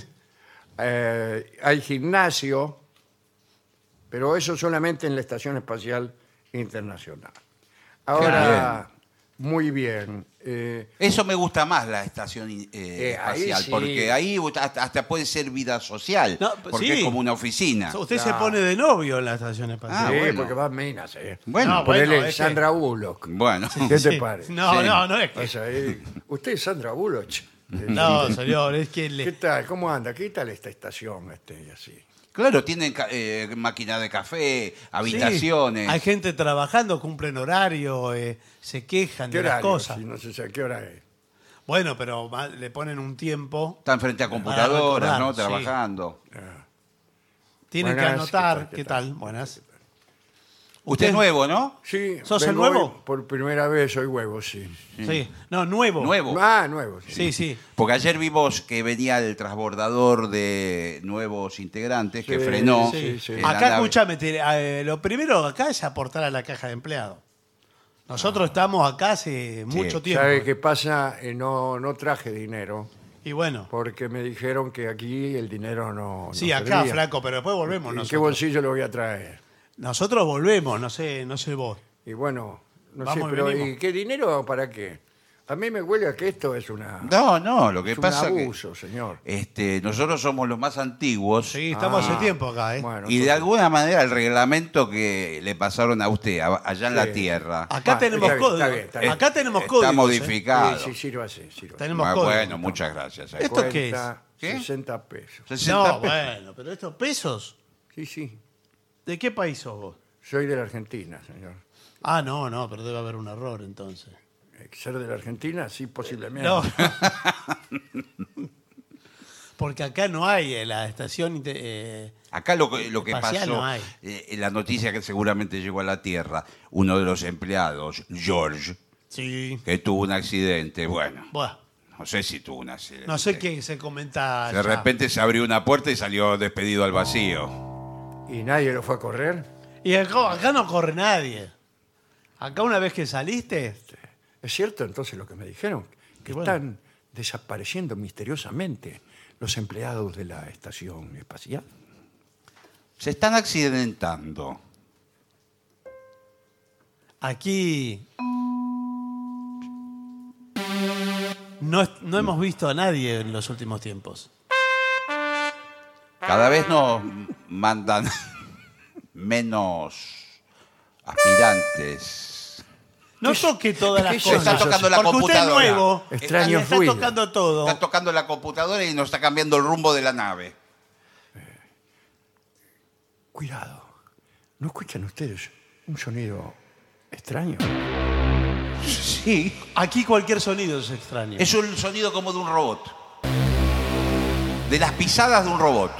Hay gimnasio, pero eso solamente en la Estación Espacial Internacional. Ahora, muy bien. Eso me gusta más, la estación ahí espacial, sí. porque ahí hasta puede ser vida social, No, porque sí. es como una oficina. Usted se Claro. pone de novio en la estación espacial. Ah, sí, bueno. porque va minas. Bueno, No, Ponele bueno, es que- Sandra Bullock. bueno. ¿Qué te Sí. parece? No, Sí. no es que. O sea, usted es Sandra Bullock. No, señor, es que ¿Qué tal? ¿Cómo anda? ¿Qué tal esta estación? Y así. Claro, tienen máquina de café, habitaciones. Sí, hay gente trabajando, cumplen horario, se quejan ¿Qué de las horario? cosas. Sí, no sé a qué hora es. Bueno, pero le ponen un tiempo. Están frente a Para computadoras, recordar, ¿no? sí. Trabajando. Tienen que Buenas, anotar. ¿qué ¿Qué tal? tal? Buenas. Usted es nuevo, ¿no? Sí, ¿Sos el vengo nuevo? hoy por primera vez, soy huevo, sí. Sí. No, nuevo. Nuevo. Nuevo, sí. Sí, sí. Porque ayer vimos que venía el transbordador de nuevos integrantes que Sí, frenó. sí, sí. la Acá, nave. escúchame, lo primero acá es aportar a la caja de empleado. Nosotros estamos acá hace mucho tiempo. ¿Sabe qué pasa? No traje dinero Y bueno, porque me dijeron que aquí el dinero no sí, no acá, servía. flaco, pero después volvemos ¿En qué nosotros. bolsillo lo voy a traer? Nosotros volvemos, no sé vos. Y bueno, no Vamos sé, y pero venimos. ¿y qué dinero para qué? A mí me huele a que esto es No, lo que es un pasa abuso, señor. que nosotros somos los más antiguos Sí, estamos hace tiempo acá, ¿eh? Bueno, y de entonces- alguna manera el reglamento que le pasaron a usted allá en Sí. la Tierra Acá Ah, tenemos está bien, códigos. está bien, está bien. Acá tenemos está códigos. modificado. Sí, sírvase. Tenemos Ah, códigos. bueno, muchas gracias. ¿Esto qué es? ¿Qué? 60 pesos. 60 No, pesos. bueno, pero estos pesos, Sí. ¿de qué país sos vos? Soy de la Argentina, señor. Ah, no, pero debe haber un error entonces. Ser de la Argentina, sí, posiblemente. No. Porque acá no hay la estación. Acá lo que Espacial pasó, no hay. la noticia que seguramente llegó a la Tierra, uno de los empleados, George, Sí. que tuvo un accidente, bueno, Bueno, no sé si tuvo un accidente. no sé qué se comenta. De allá. repente se abrió una puerta y salió despedido al vacío. ¿Y nadie lo fue a correr? Y acá no corre nadie. Acá una vez que saliste. ¿Es cierto entonces lo que me dijeron? Que Y bueno. están desapareciendo misteriosamente los empleados de la estación espacial. Se están accidentando. Aquí no hemos visto a nadie en los últimos tiempos. Cada vez nos mandan menos aspirantes. No toque todas las qué es cosas. eso? Está tocando la porque usted es computadora. nuevo. Extraño y está ruido. tocando todo. Está tocando la computadora y nos está cambiando el rumbo de la nave. Cuidado. ¿No escuchan ustedes un sonido extraño? Sí. Aquí cualquier sonido es extraño. Es un sonido como de un robot. de las pisadas de un robot.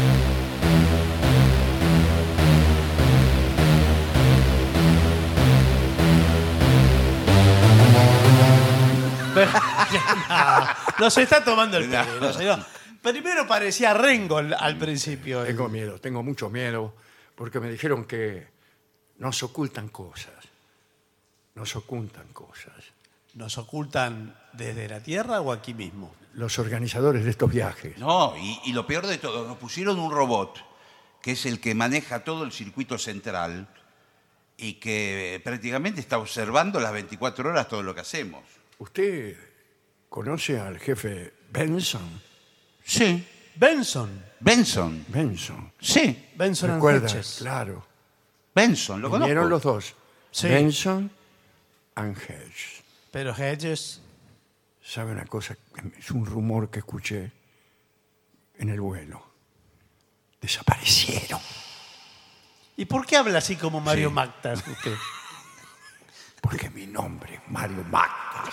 Nos está tomando el pelo, señor. Primero parecía Rengo al principio. Tengo miedo, tengo mucho miedo, porque me dijeron que nos ocultan cosas. Nos ocultan cosas. ¿Nos ocultan desde la Tierra o aquí mismo? Los organizadores de estos viajes. No, y lo peor de todo, nos pusieron un robot, que es el que maneja todo el circuito central y que prácticamente está observando las 24 horas todo lo que hacemos. ¿Usted conoce al jefe Benson? Sí. Benson. Benson. Benson. Sí. Benson and ¿Recuerda? Hedges. Claro. Benson, lo Vinieron conozco. los dos. Sí. Benson and Hedges. Pero Hedges... ¿Sabe una cosa? Es un rumor que escuché en el vuelo. Desaparecieron. ¿Y por qué habla así como Mario Mactas usted? Porque mi nombre es Mario Mactas.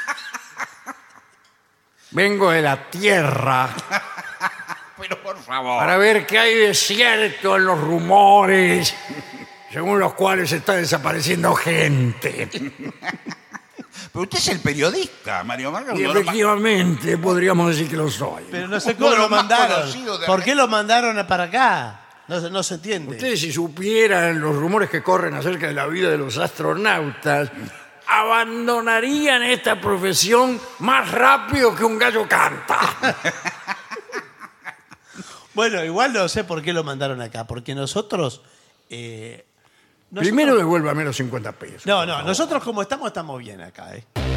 Vengo de la Tierra Pero por favor. para ver qué hay de cierto en los rumores según los cuales está desapareciendo gente. Pero usted es el periodista, Mario Marca. Y efectivamente podríamos decir que lo soy. Pero no sé Uno cómo de lo los más mandaron. conocidos de ¿Por qué lo mandaron para acá? No se entiende. Ustedes, si supieran los rumores que corren acerca de la vida de los astronautas, abandonarían esta profesión más rápido que un gallo canta. Bueno, igual no sé por qué lo mandaron acá. Porque nosotros... Primero devuélvame los 50 pesos. No, nosotros como estamos bien acá.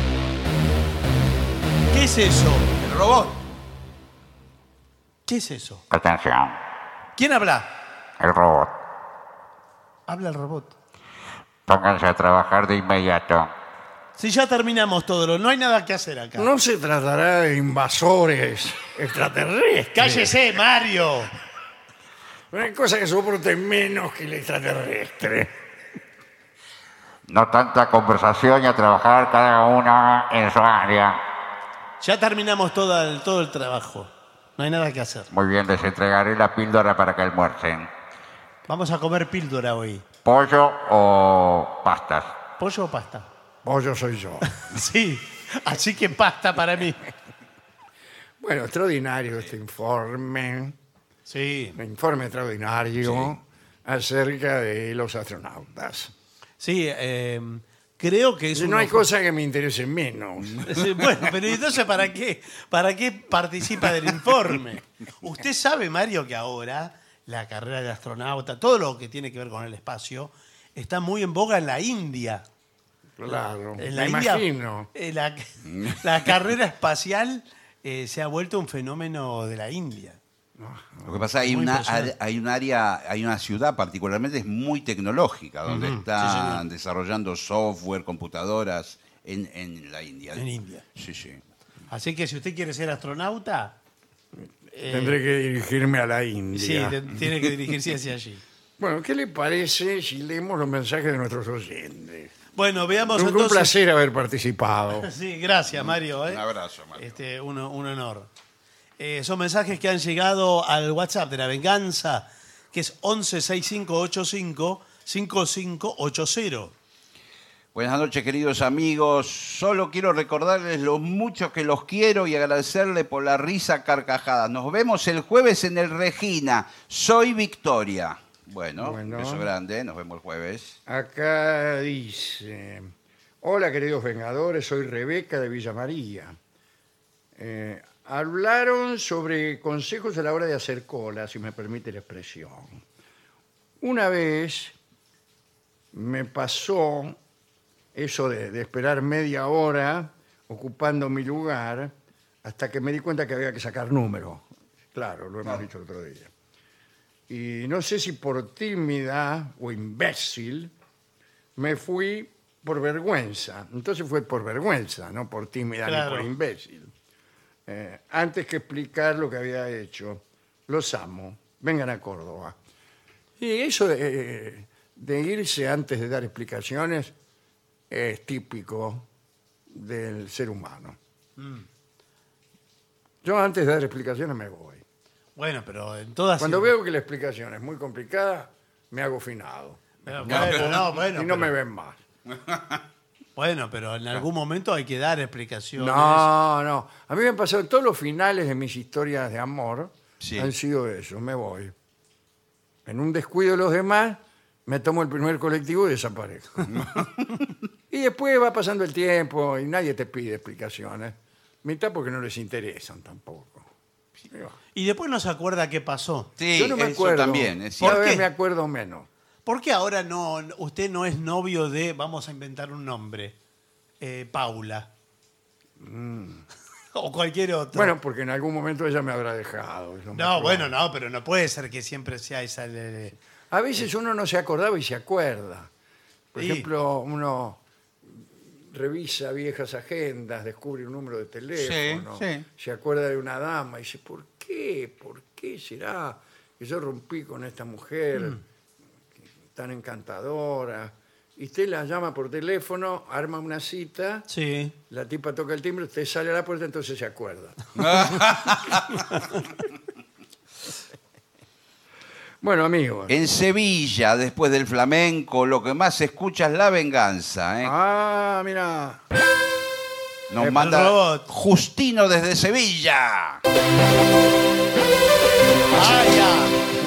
¿Qué es eso? El robot. ¿Qué es eso? Atención, ¿Quién habla? el robot. Habla el robot. Pónganse a trabajar de inmediato. Si ya terminamos todo, no hay nada que hacer acá. No se tratará de invasores extraterrestres. ¡Cállese, Mario! No hay cosa que soporte menos que el extraterrestre. No tanta conversación y a trabajar cada una en su área. Ya terminamos todo el trabajo. No hay nada que hacer. Muy bien, les entregaré la píldora para que almuercen. Vamos a comer píldora hoy. ¿Pollo o pastas? ¿Pollo o pasta? Pollo soy yo. Sí, así que pasta para mí. Bueno, extraordinario este informe. Sí, Un informe extraordinario acerca de los astronautas. sí, creo que es No hay cosa que me interese menos. Sí, bueno, pero entonces ¿para qué participa del informe? Usted sabe, Mario, que ahora la carrera de astronauta, todo lo que tiene que ver con el espacio, está muy en boga en la India. Claro, En me la India, imagino. la carrera espacial se ha vuelto un fenómeno de la India. Lo que pasa, hay Muy una, impresionante. hay un área, hay una ciudad particularmente es muy tecnológica, donde están desarrollando software, computadoras en la India. En India. Sí, sí. Así que si usted quiere ser astronauta, Tendré que dirigirme a la sí, India. tiene que dirigirse hacia allí. Bueno, ¿qué le parece si leemos los mensajes de nuestros oyentes? Bueno, veamos Un entonces. placer haber participado. Sí, gracias, Mario. Un abrazo, Mario. Un honor. Son mensajes que han llegado al WhatsApp de La Venganza, que es 1165855580. Buenas noches, queridos amigos. Solo quiero recordarles lo mucho que los quiero y agradecerle por la risa carcajada. Nos vemos el jueves en el Regina. Soy Victoria. Bueno, Bueno. beso grande. Nos vemos el jueves. Acá dice: hola, queridos Vengadores, soy Rebeca de Villa María. Hablaron sobre consejos a la hora de hacer cola, si me permite la expresión. Una vez me pasó eso de esperar media hora ocupando mi lugar hasta que me di cuenta que había que sacar número. Claro, lo hemos dicho el otro día. Y no sé si por tímida o imbécil me fui por vergüenza. Entonces fue por vergüenza, no por tímida Claro. ni por imbécil. Antes que explicar lo que había hecho. Los amo. Vengan a Córdoba. Y eso de irse antes de dar explicaciones es típico del ser humano. Yo antes de dar explicaciones me voy. Bueno, pero en todas... Cuando veo que la explicación es muy complicada, me hago finado. Bueno, bueno, Y no me pero- ven más. Bueno, pero en algún momento hay que dar explicaciones. No, no. A mí me han pasado todos los finales de mis historias de amor. Sí. Han sido eso, me voy. En un descuido de los demás, me tomo el primer colectivo y desaparezco. Y después va pasando el tiempo y nadie te pide explicaciones. Mitad porque no les interesan tampoco. Y va. Y después no se acuerda qué pasó. Sí, Yo no me eso acuerdo. también, es Cada ¿Por cierto. vez qué? me acuerdo menos. ¿Por qué ahora usted no es novio de, vamos a inventar un nombre, Paula? O cualquier otro. Bueno, porque en algún momento ella me habrá dejado. eso me no, acuerdo. bueno, no, pero no puede ser que siempre sea esa... A veces uno no se acordaba y se acuerda. Por Sí. ejemplo, uno revisa viejas agendas, descubre un número de teléfono, Sí. se acuerda de una dama y dice, ¿por qué? ¿Por qué será que yo rompí con esta mujer tan encantadora? Y usted la llama por teléfono, arma una cita, Sí. la tipa toca el timbre, usted sale a la puerta, entonces se acuerda. Bueno, amigos. En Sevilla, después del flamenco, lo que más se escucha es la venganza. ¿eh? Ah, mira. Nos el manda robot. Justino desde Sevilla. ¡Ah, ya!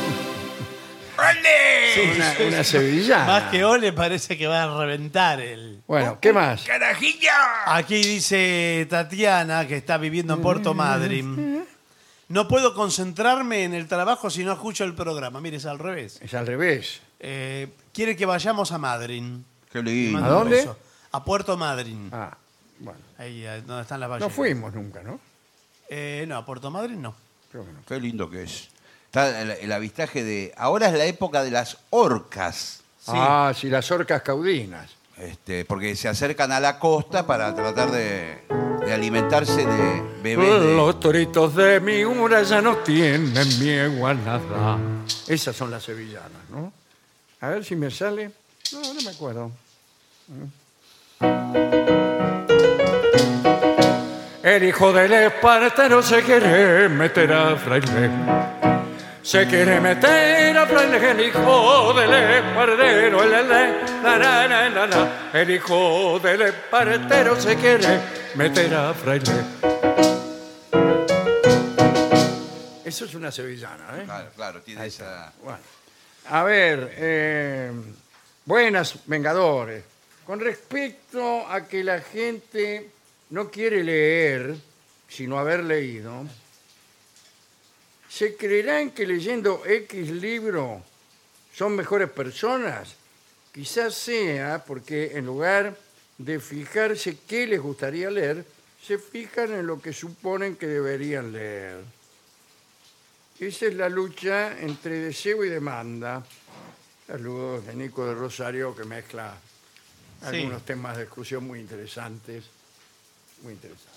Una sevillana. Más que ole parece que va a reventar el... Bueno, ¿qué más? ¡Carajilla! Aquí dice Tatiana, que está viviendo en Puerto Madryn. No puedo concentrarme en el trabajo si no escucho el programa. Mire, es al revés. Es al revés. Quiere que vayamos a Madryn. Qué Le lindo. mando ¿A un dónde? beso. A Puerto Madryn. Ah, bueno. Ahí donde están las No ballenas. fuimos nunca, ¿no? No, a Puerto Madryn no. Creo que no. Qué lindo que es. Está el avistaje de... Ahora es la época de las orcas. Sí. Ah, sí, las orcas caudinas. Porque se acercan a la costa para tratar de alimentarse de bebés. Los toritos de Miura ya no tienen miedo a nada. Esas son las sevillanas, ¿no? A ver si me sale. No me acuerdo. El hijo del espartero se quiere meter a fraile. Se quiere meter a fraile el hijo del espartero. El hijo del espartero se quiere meter a fraile. Eso es una sevillana, ¿eh? Claro, claro, tiene esa... Bueno, a ver, buenas Vengadores. Con respecto a que la gente no quiere leer, sino haber leído, ¿se creerán que leyendo X libro son mejores personas? Quizás sea porque en lugar de fijarse qué les gustaría leer, se fijan en lo que suponen que deberían leer. Esa es la lucha entre deseo y demanda. Saludos de Nico de Rosario, que mezcla Sí. algunos temas de discusión muy interesantes. Muy interesantes.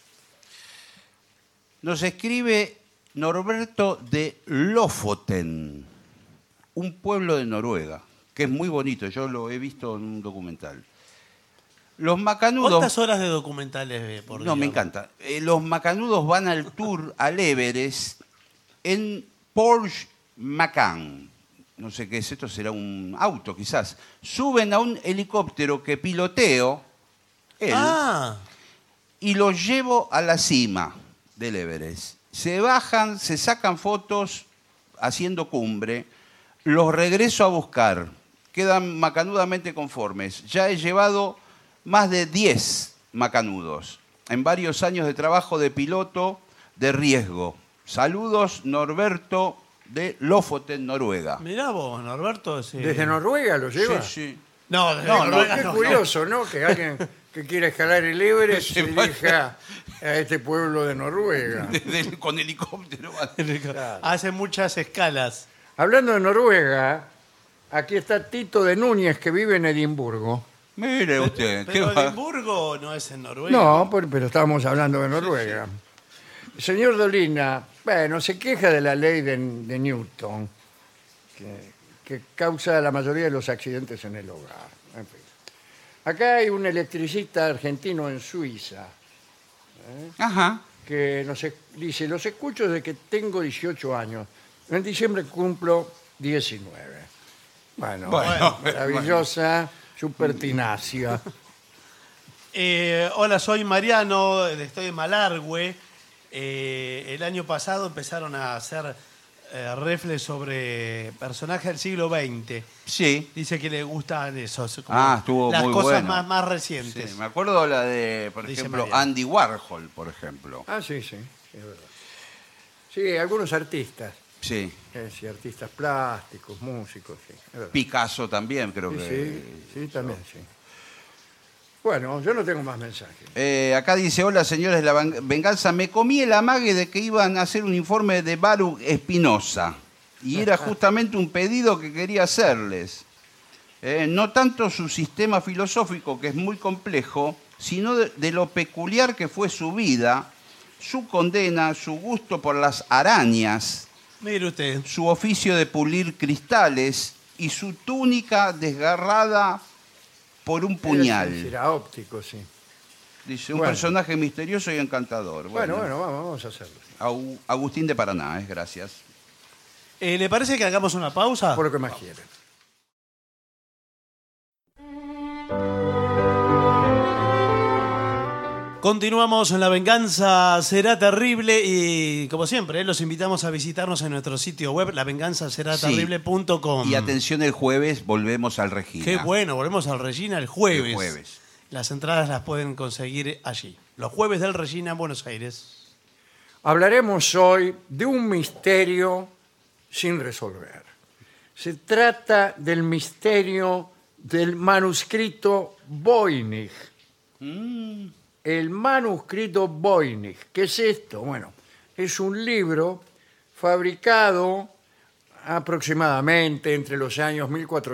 Nos escribe Norberto de Lofoten, un pueblo de Noruega, que es muy bonito, yo lo he visto en un documental. Los macanudos... ¿Cuántas horas de documentales ve por día? No, me encanta. Los macanudos van al tour al Everest en Porsche Macan. No sé qué es esto, será un auto quizás. Suben a un helicóptero que piloteo él Ah, y los llevo a la cima del Everest. Se bajan, se sacan fotos haciendo cumbre, los regreso a buscar. Quedan macanudamente conformes. Ya he llevado más de 10 macanudos en varios años de trabajo de piloto de riesgo. Saludos, Norberto de Lofoten, Noruega. mirá vos, Norberto. Sí. ¿Desde Noruega lo lleva? Sí. No, desde No, Noruega Qué no. curioso, ¿no? Que alguien que quiera escalar el Everest se Se dirija a este pueblo de Noruega. Con helicóptero. Hace muchas escalas. Hablando de Noruega, aquí está Tito de Núñez, que vive en Edimburgo. Mire usted. qué Pero va- Edimburgo no es en Noruega. No, pero estábamos hablando de Noruega. Señor Dolina, bueno, se queja de la ley de Newton, que causa la mayoría de los accidentes en el hogar. En fin. Acá hay un electricista argentino en Suiza, Ajá. que dice, los escucho desde que tengo 18 años. En diciembre cumplo 19. Bueno, Bueno, maravillosa, su pertinacia. Hola, soy Mariano, estoy en Malargüe. El año pasado empezaron a hacer refles sobre personajes del siglo XX. Sí. Dice que le gustan esos. Estuvo las muy cosas bueno. más recientes. Sí, me acuerdo la de, por Dice ejemplo, Mariano. Andy Warhol, por ejemplo. Sí, es verdad. Sí, algunos artistas. Sí. Sí, artistas plásticos, músicos, sí, es verdad. Picasso también, creo Sí, que. sí, también, sí. Bueno, yo no tengo más mensajes. Acá dice, hola señores de la venganza, me comí el amague de que iban a hacer un informe de Baruch Espinosa y era justamente un pedido que quería hacerles. No tanto su sistema filosófico, que es muy complejo, sino de lo peculiar que fue su vida, su condena, su gusto por las arañas, Mire usted. su oficio de pulir cristales y su túnica desgarrada por un puñal. Era óptico, sí. Dice, un Bueno. personaje misterioso y encantador. Bueno, vamos a hacerlo. Agustín de Paraná, gracias. ¿Le parece que hagamos una pausa? Por lo que más quieren. Continuamos en La Venganza Será Terrible y, como siempre, los invitamos a visitarnos en nuestro sitio web, lavenganzaseraterrible.com. Y atención, el jueves volvemos al Regina. Qué bueno, volvemos al Regina el jueves. El jueves. Las entradas las pueden conseguir allí. Los jueves del Regina en Buenos Aires. Hablaremos hoy de un misterio sin resolver. Se trata del misterio del manuscrito Voynich. El manuscrito Voynich. ¿Qué es esto? Bueno, es un libro fabricado aproximadamente entre los años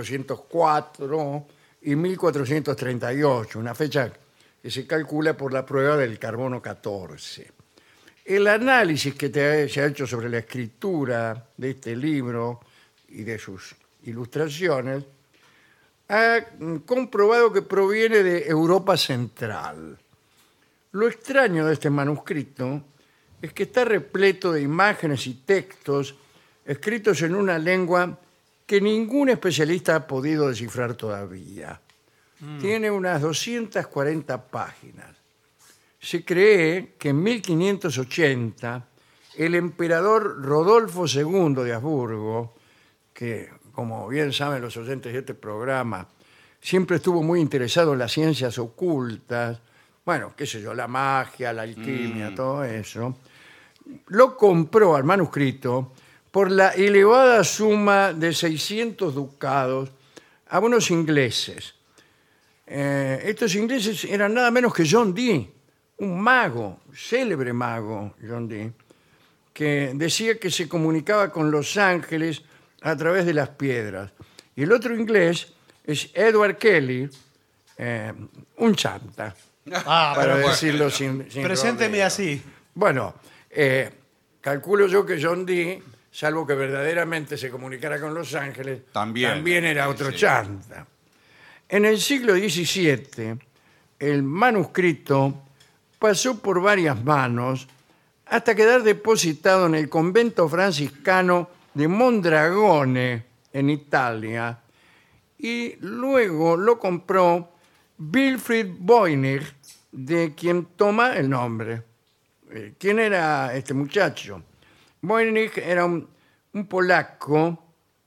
1404 y 1438, una fecha que se calcula por la prueba del carbono 14. El análisis que se ha hecho sobre la escritura de este libro y de sus ilustraciones ha comprobado que proviene de Europa Central. Lo extraño de este manuscrito es que está repleto de imágenes y textos escritos en una lengua que ningún especialista ha podido descifrar todavía. Tiene unas 240 páginas. Se cree que en 1580 el emperador Rodolfo II de Habsburgo, que como bien saben los oyentes de este programa, siempre estuvo muy interesado en las ciencias ocultas, bueno, qué sé yo, la magia, la alquimia, todo eso, lo compró al manuscrito por la elevada suma de 600 ducados a unos ingleses. Estos ingleses eran nada menos que John Dee, un mago, célebre mago, John Dee, que decía que se comunicaba con los ángeles a través de las piedras. Y el otro inglés es Edward Kelly, un chanta, para decirlo sin Presénteme rodeo. así. Bueno, calculo yo que John Dee, salvo que verdaderamente se comunicara con los ángeles, También. era otro Sí. chanta. En el siglo XVII, el manuscrito pasó por varias manos hasta quedar depositado en el convento franciscano de Mondragone, en Italia, y luego lo compró Wilfrid Voynich, de quien toma el nombre. ¿Quién era este muchacho? Voynich era un polaco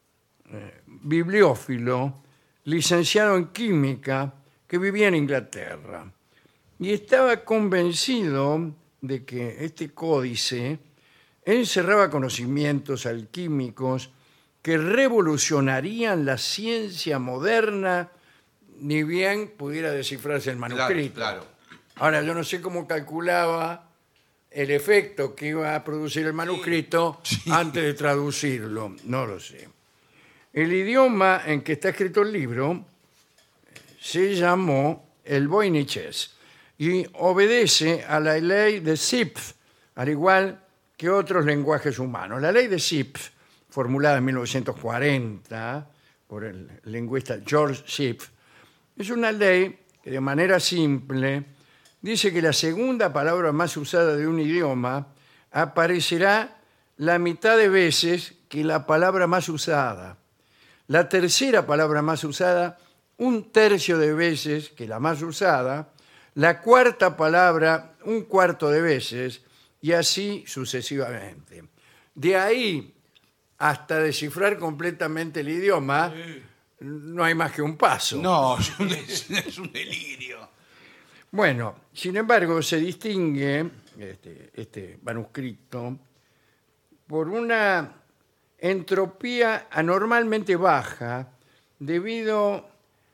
bibliófilo, licenciado en química, que vivía en Inglaterra. Y estaba convencido de que este códice encerraba conocimientos alquímicos que revolucionarían la ciencia moderna, ni bien pudiera descifrarse el manuscrito. Claro. Ahora, yo no sé cómo calculaba el efecto que iba a producir el manuscrito antes de traducirlo. No lo sé. El idioma en que está escrito el libro se llamó el voynichés y obedece a la ley de Zipf, al igual que otros lenguajes humanos. La ley de Zipf, formulada en 1940 por el lingüista George Zipf, es una ley que de manera simple dice que la segunda palabra más usada de un idioma aparecerá la mitad de veces que la palabra más usada. La tercera palabra más usada, un tercio de veces que la más usada. La cuarta palabra, un cuarto de veces, y así sucesivamente. De ahí hasta descifrar completamente el idioma, no hay más que un paso. No, es un delirio. Bueno, sin embargo, se distingue este manuscrito por una entropía anormalmente baja debido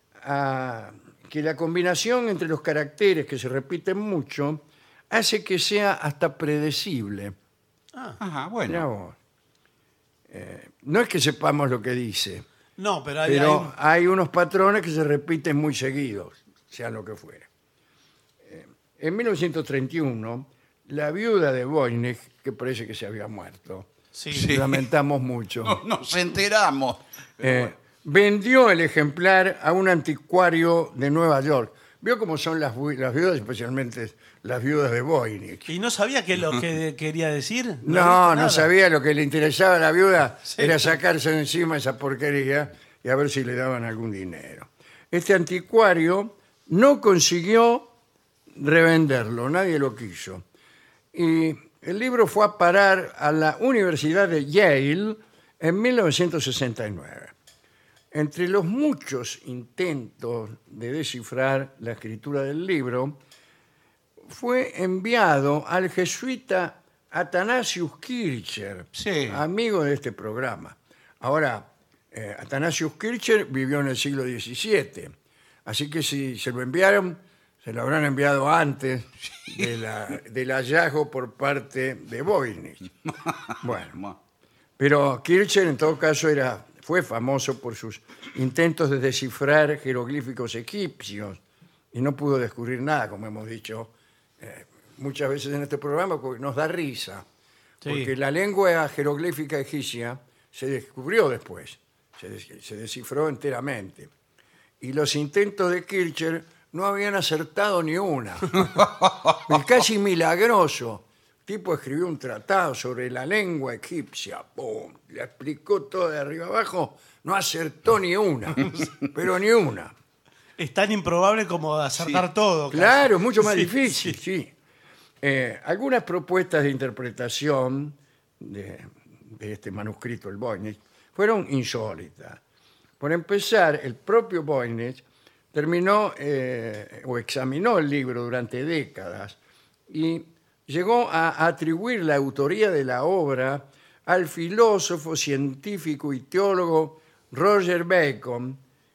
a que la combinación entre los caracteres que se repiten mucho hace que sea hasta predecible. Ajá, Mirá bueno. vos. No es que sepamos lo que dice, No, pero pero hay unos patrones que se repiten muy seguidos, sean lo que fuera. En 1931, la viuda de Voynich, que parece que se había muerto, Sí. lamentamos mucho, No, nos enteramos. vendió el ejemplar a un anticuario de Nueva York. ¿Vio cómo son las viudas, especialmente las viudas de Voynich? ¿Y no sabía qué es lo que quería decir? No, dijo no nada. sabía, lo que le interesaba a la viuda Sí. era sacarse de encima esa porquería y a ver si le daban algún dinero. Este anticuario no consiguió revenderlo, nadie lo quiso. Y el libro fue a parar a la Universidad de Yale en 1969. Entre los muchos intentos de descifrar la escritura del libro, fue enviado al jesuita Athanasius Kircher, Sí. amigo de este programa. Ahora, Athanasius Kircher vivió en el siglo XVII, así que si se lo enviaron, se lo habrán enviado antes del hallazgo por parte de Voynich. Bueno, pero Kircher en todo caso fue famoso por sus intentos de descifrar jeroglíficos egipcios y no pudo descubrir nada, como hemos dicho muchas veces en este programa, porque nos da risa. Sí. Porque la lengua jeroglífica egipcia se descubrió después, se descifró enteramente. Y los intentos de Kircher no habían acertado ni una. Es casi milagroso. El tipo escribió un tratado sobre la lengua egipcia. ¡Pum! Le explicó todo de arriba abajo. No acertó ni una. Pero ni una. Es tan improbable como acertar todo. casi. Claro, es mucho más Sí, difícil, sí. Algunas propuestas de interpretación de este manuscrito, el Voynich, fueron insólitas. Por empezar, el propio Voynich terminó o examinó el libro durante décadas y llegó a atribuir la autoría de la obra al filósofo, científico y teólogo Roger Bacon,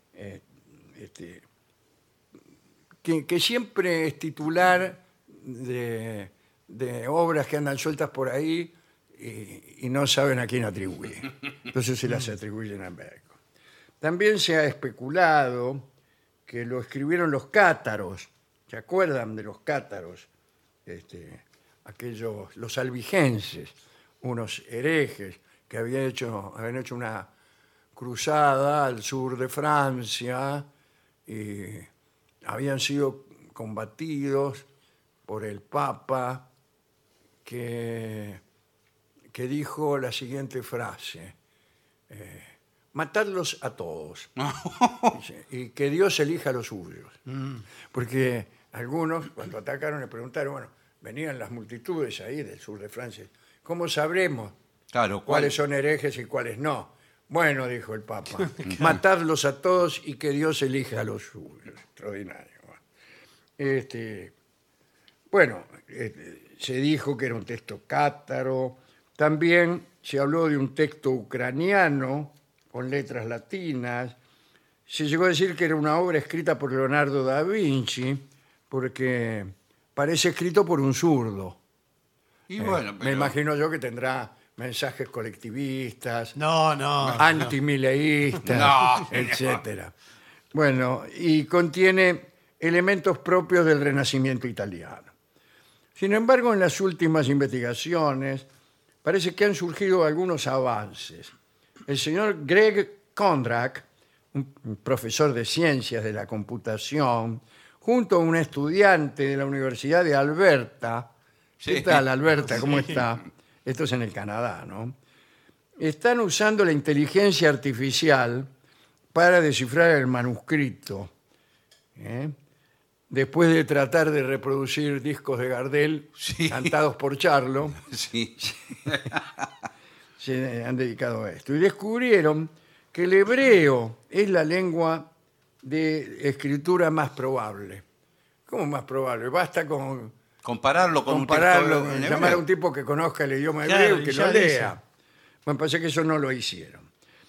que siempre es titular de obras que andan sueltas por ahí y no saben a quién atribuir. Entonces se las atribuyen a Bacon. También se ha especulado que lo escribieron los cátaros. ¿Se acuerdan de los cátaros? Los albigenses, unos herejes que habían hecho una cruzada al sur de Francia y habían sido combatidos por el Papa que dijo la siguiente frase: matadlos a todos y que Dios elija a los suyos. Porque algunos, cuando atacaron, le preguntaron, bueno, venían las multitudes ahí del sur de Francia, ¿cómo sabremos Claro, cuáles son herejes y cuáles no? Bueno, dijo el Papa, matadlos a todos y que Dios elija a los suyos. Extraordinario. Se dijo que era un texto cátaro. También se habló de un texto ucraniano con letras latinas. Se llegó a decir que era una obra escrita por Leonardo da Vinci porque parece escrito por un zurdo. Y bueno, Me pero imagino yo que tendrá mensajes colectivistas, No. antimileístas, No, etcétera. Bueno, y contiene elementos propios del Renacimiento italiano. Sin embargo, en las últimas investigaciones parece que han surgido algunos avances. El señor Greg Kondrak, un profesor de ciencias de la computación, junto a un estudiante de la Universidad de Alberta. ¿Qué Sí. tal, Alberta? ¿Cómo está? Esto es en el Canadá, ¿no? Están usando la inteligencia artificial para descifrar el manuscrito. ¿eh? Después de tratar de reproducir discos de Gardel Sí. cantados por Charlo, Sí. se han dedicado a esto. Y descubrieron que el hebreo es la lengua de escritura más probable. ¿Cómo más probable? Basta con Compararlo con compararlo, un texto en llamar a hebreo. un tipo que conozca el idioma Claro, hebreo y y que ya lo dice. lea. Bueno, parece que eso no lo hicieron.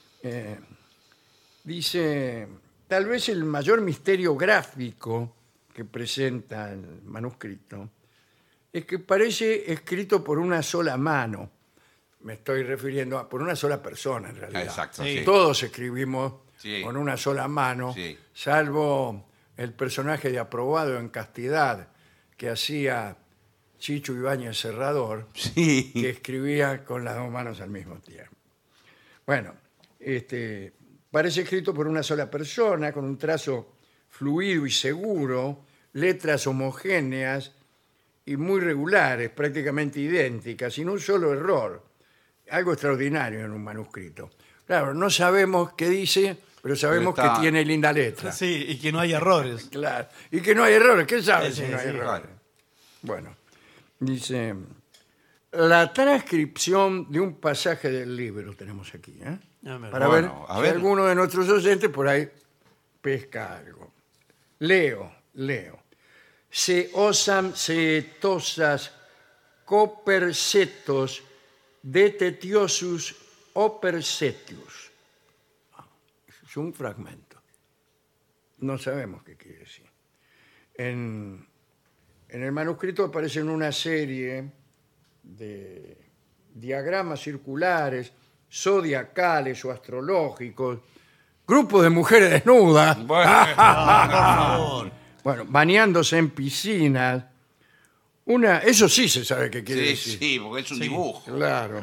Dice, tal vez el mayor misterio gráfico que presenta el manuscrito es que parece escrito por una sola mano. Me estoy refiriendo a por una sola persona, en realidad. Exacto, Sí. sí. Todos escribimos Sí. con una sola mano, Sí. salvo el personaje de Aprobado en Castidad que hacía Chicho Ibáñez Serrador, Sí. que escribía con las dos manos al mismo tiempo. Bueno, parece escrito por una sola persona, con un trazo fluido y seguro, letras homogéneas y muy regulares, prácticamente idénticas, sin un solo error. Algo extraordinario en un manuscrito. Claro, no sabemos qué dice, pero sabemos Pero está- que tiene linda letra. Sí, y que no hay errores. Claro. Y que no hay errores. ¿Qué sabe Sí, si no hay sí, errores? claro. Bueno, dice, la transcripción de un pasaje del libro tenemos aquí, ¿eh? A ver. Para Bueno, ver a si ver. alguno de nuestros oyentes por ahí pesca algo. Leo. Se osam seetosas copercetos detetiosus opercetius. Es un fragmento. No sabemos qué quiere decir. En el manuscrito aparecen una serie de diagramas circulares, zodiacales o astrológicos, grupos de mujeres desnudas, Bueno, Ah, por favor. bueno, bañándose en piscinas. Eso sí se sabe qué quiere sí, decir. sí, porque es un dibujo. Claro.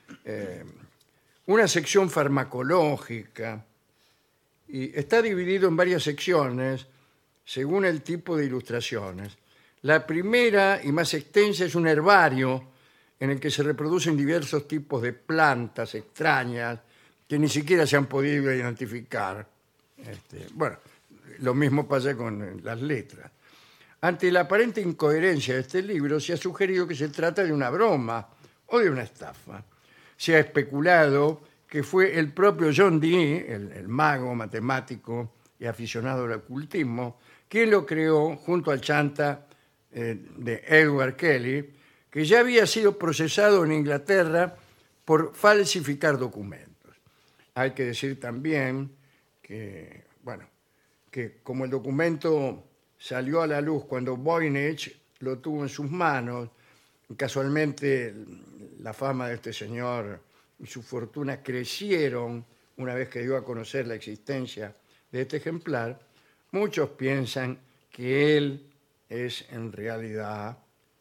Una sección farmacológica. Y está dividido en varias secciones según el tipo de ilustraciones. La primera y más extensa es un herbario en el que se reproducen diversos tipos de plantas extrañas que ni siquiera se han podido identificar. Bueno, lo mismo pasa con las letras. Ante la aparente incoherencia de este libro, se ha sugerido que se trata de una broma o de una estafa. Se ha especulado que fue el propio John Dee, el mago, matemático y aficionado al ocultismo, quien lo creó junto al chanta de Edward Kelly, que ya había sido procesado en Inglaterra por falsificar documentos. Hay que decir también que, bueno, que como el documento salió a la luz cuando Voynich lo tuvo en sus manos, casualmente la fama de este señor y su fortuna crecieron una vez que dio a conocer la existencia de este ejemplar, muchos piensan que él es en realidad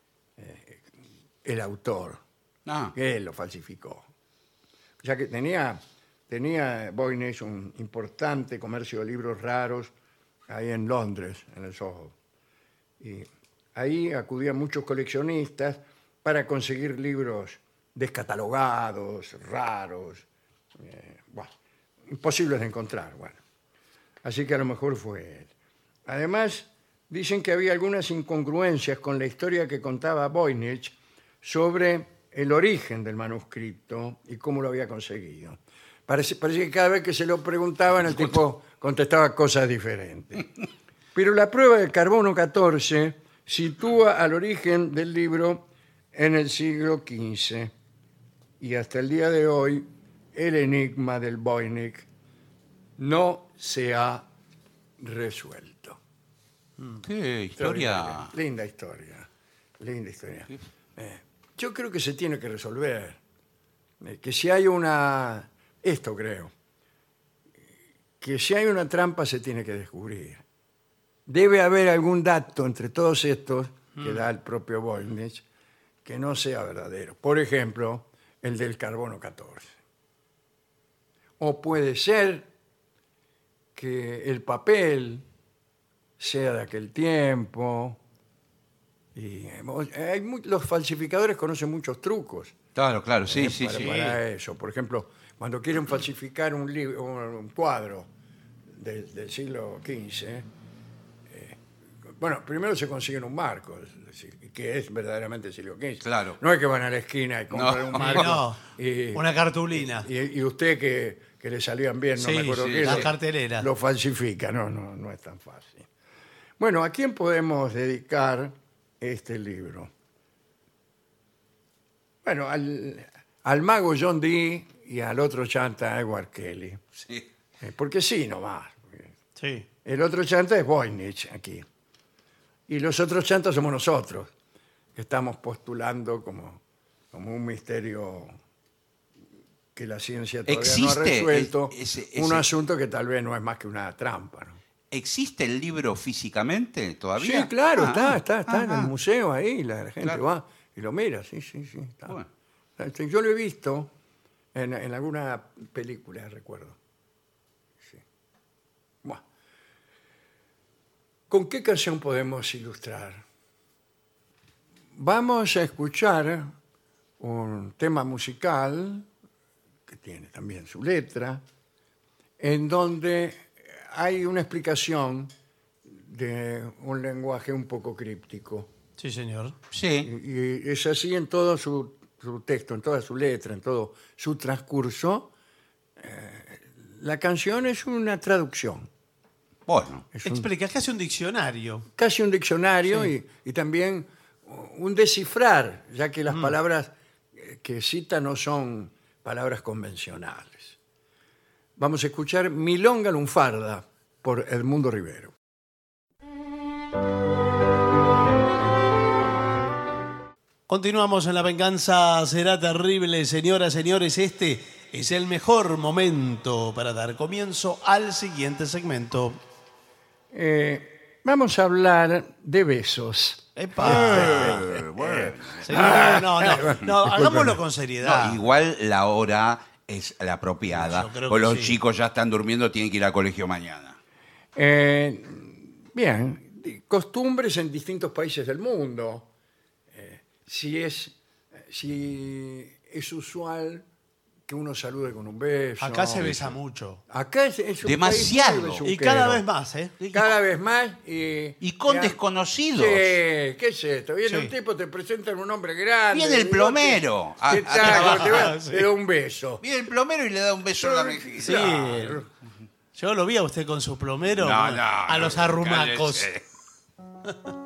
el autor, Ah, que él lo falsificó. O sea que tenía Voynich un importante comercio de libros raros ahí en Londres, en el Soho. Y ahí acudían muchos coleccionistas para conseguir libros descatalogados, raros, bueno, imposibles de encontrar. Bueno. Así que a lo mejor fue él. Además, dicen que había algunas incongruencias con la historia que contaba Voynich sobre el origen del manuscrito y cómo lo había conseguido. Parece que cada vez que se lo preguntaban, el tipo contestaba cosas diferentes. Pero la prueba del carbono 14 sitúa al origen del libro en el siglo XV. Y hasta el día de hoy, el enigma del Voynich no se ha resuelto. qué historia. Linda historia. Linda historia. Yo creo que se tiene que resolver. Que si hay una... Esto creo. Que si hay una trampa se tiene que descubrir. Debe haber algún dato entre todos estos que da el propio Voynich que no sea verdadero. Por ejemplo, el del carbono 14. O puede ser que el papel sea de aquel tiempo. Y los falsificadores conocen muchos trucos Claro, claro, sí, sí, para, sí. para eso. Por ejemplo, cuando quieren falsificar un libro, un cuadro del siglo XV, bueno, primero se consiguen un marco, es decir, que es verdaderamente del siglo XV. Claro. No es que van a la esquina y compran No. un marco. No, y, una cartulina. y usted que le salían bien, no Sí, me acuerdo sí, qué, las lo- carteleras. lo falsifica. No es tan fácil. Bueno, ¿a quién podemos dedicar este libro? Bueno, al mago John Dee y al otro chanta Edward Kelly. Sí. Porque sí, nomás. Sí. El otro chanta es Voynich aquí. Y los otros chantas somos nosotros, que estamos postulando como un misterio que la ciencia todavía no ha ¿Existe resuelto. ese- Un asunto que tal vez no es más que una trampa, ¿no? ¿Existe el libro físicamente todavía? Sí, claro, Ah, está en el museo ahí, la gente Claro. va y lo mira, sí, está. Bueno. Yo lo he visto en alguna película, recuerdo. Sí. Bueno. ¿Con qué canción podemos ilustrar? Vamos a escuchar un tema musical que tiene también su letra, en donde hay una explicación de un lenguaje un poco críptico. Sí, señor. Sí. Y es así en todo su texto, en toda su letra, en todo su transcurso. La canción es una traducción, Bueno. es Explica, es casi un diccionario. casi un diccionario y también un descifrar, ya que las palabras que cita no son palabras convencionales. Vamos a escuchar Milonga Lunfarda por Edmundo Rivero. Continuamos en La Venganza Será Terrible, señoras, señores. Este es el mejor momento para dar comienzo al siguiente segmento. Vamos a hablar de besos. ¡Epa! Bueno. Señor, no, hagámoslo con No, seriedad. igual la hora es la apropiada. Yo creo O que los sí. chicos ya están durmiendo, tienen que ir al colegio mañana. Bien, costumbres en distintos países del mundo. Si es usual que uno salude con un beso. Acá se besa mucho. Acá es un Demasiado. país muy Y besuquero. cada vez más, ¿eh? Cada vez más. Y con ya- desconocidos. Sí, ¿qué es esto? Viene Sí. un tipo, te presentan un hombre grande. Viene el bigote, plomero ¿Qué a tal? trabajar. Te da un beso. Viene el plomero y le da un beso en la mejilla. Sí. Claro. Yo lo vi a usted con su plomero, No, bueno, no, a los arrumacos. cállese.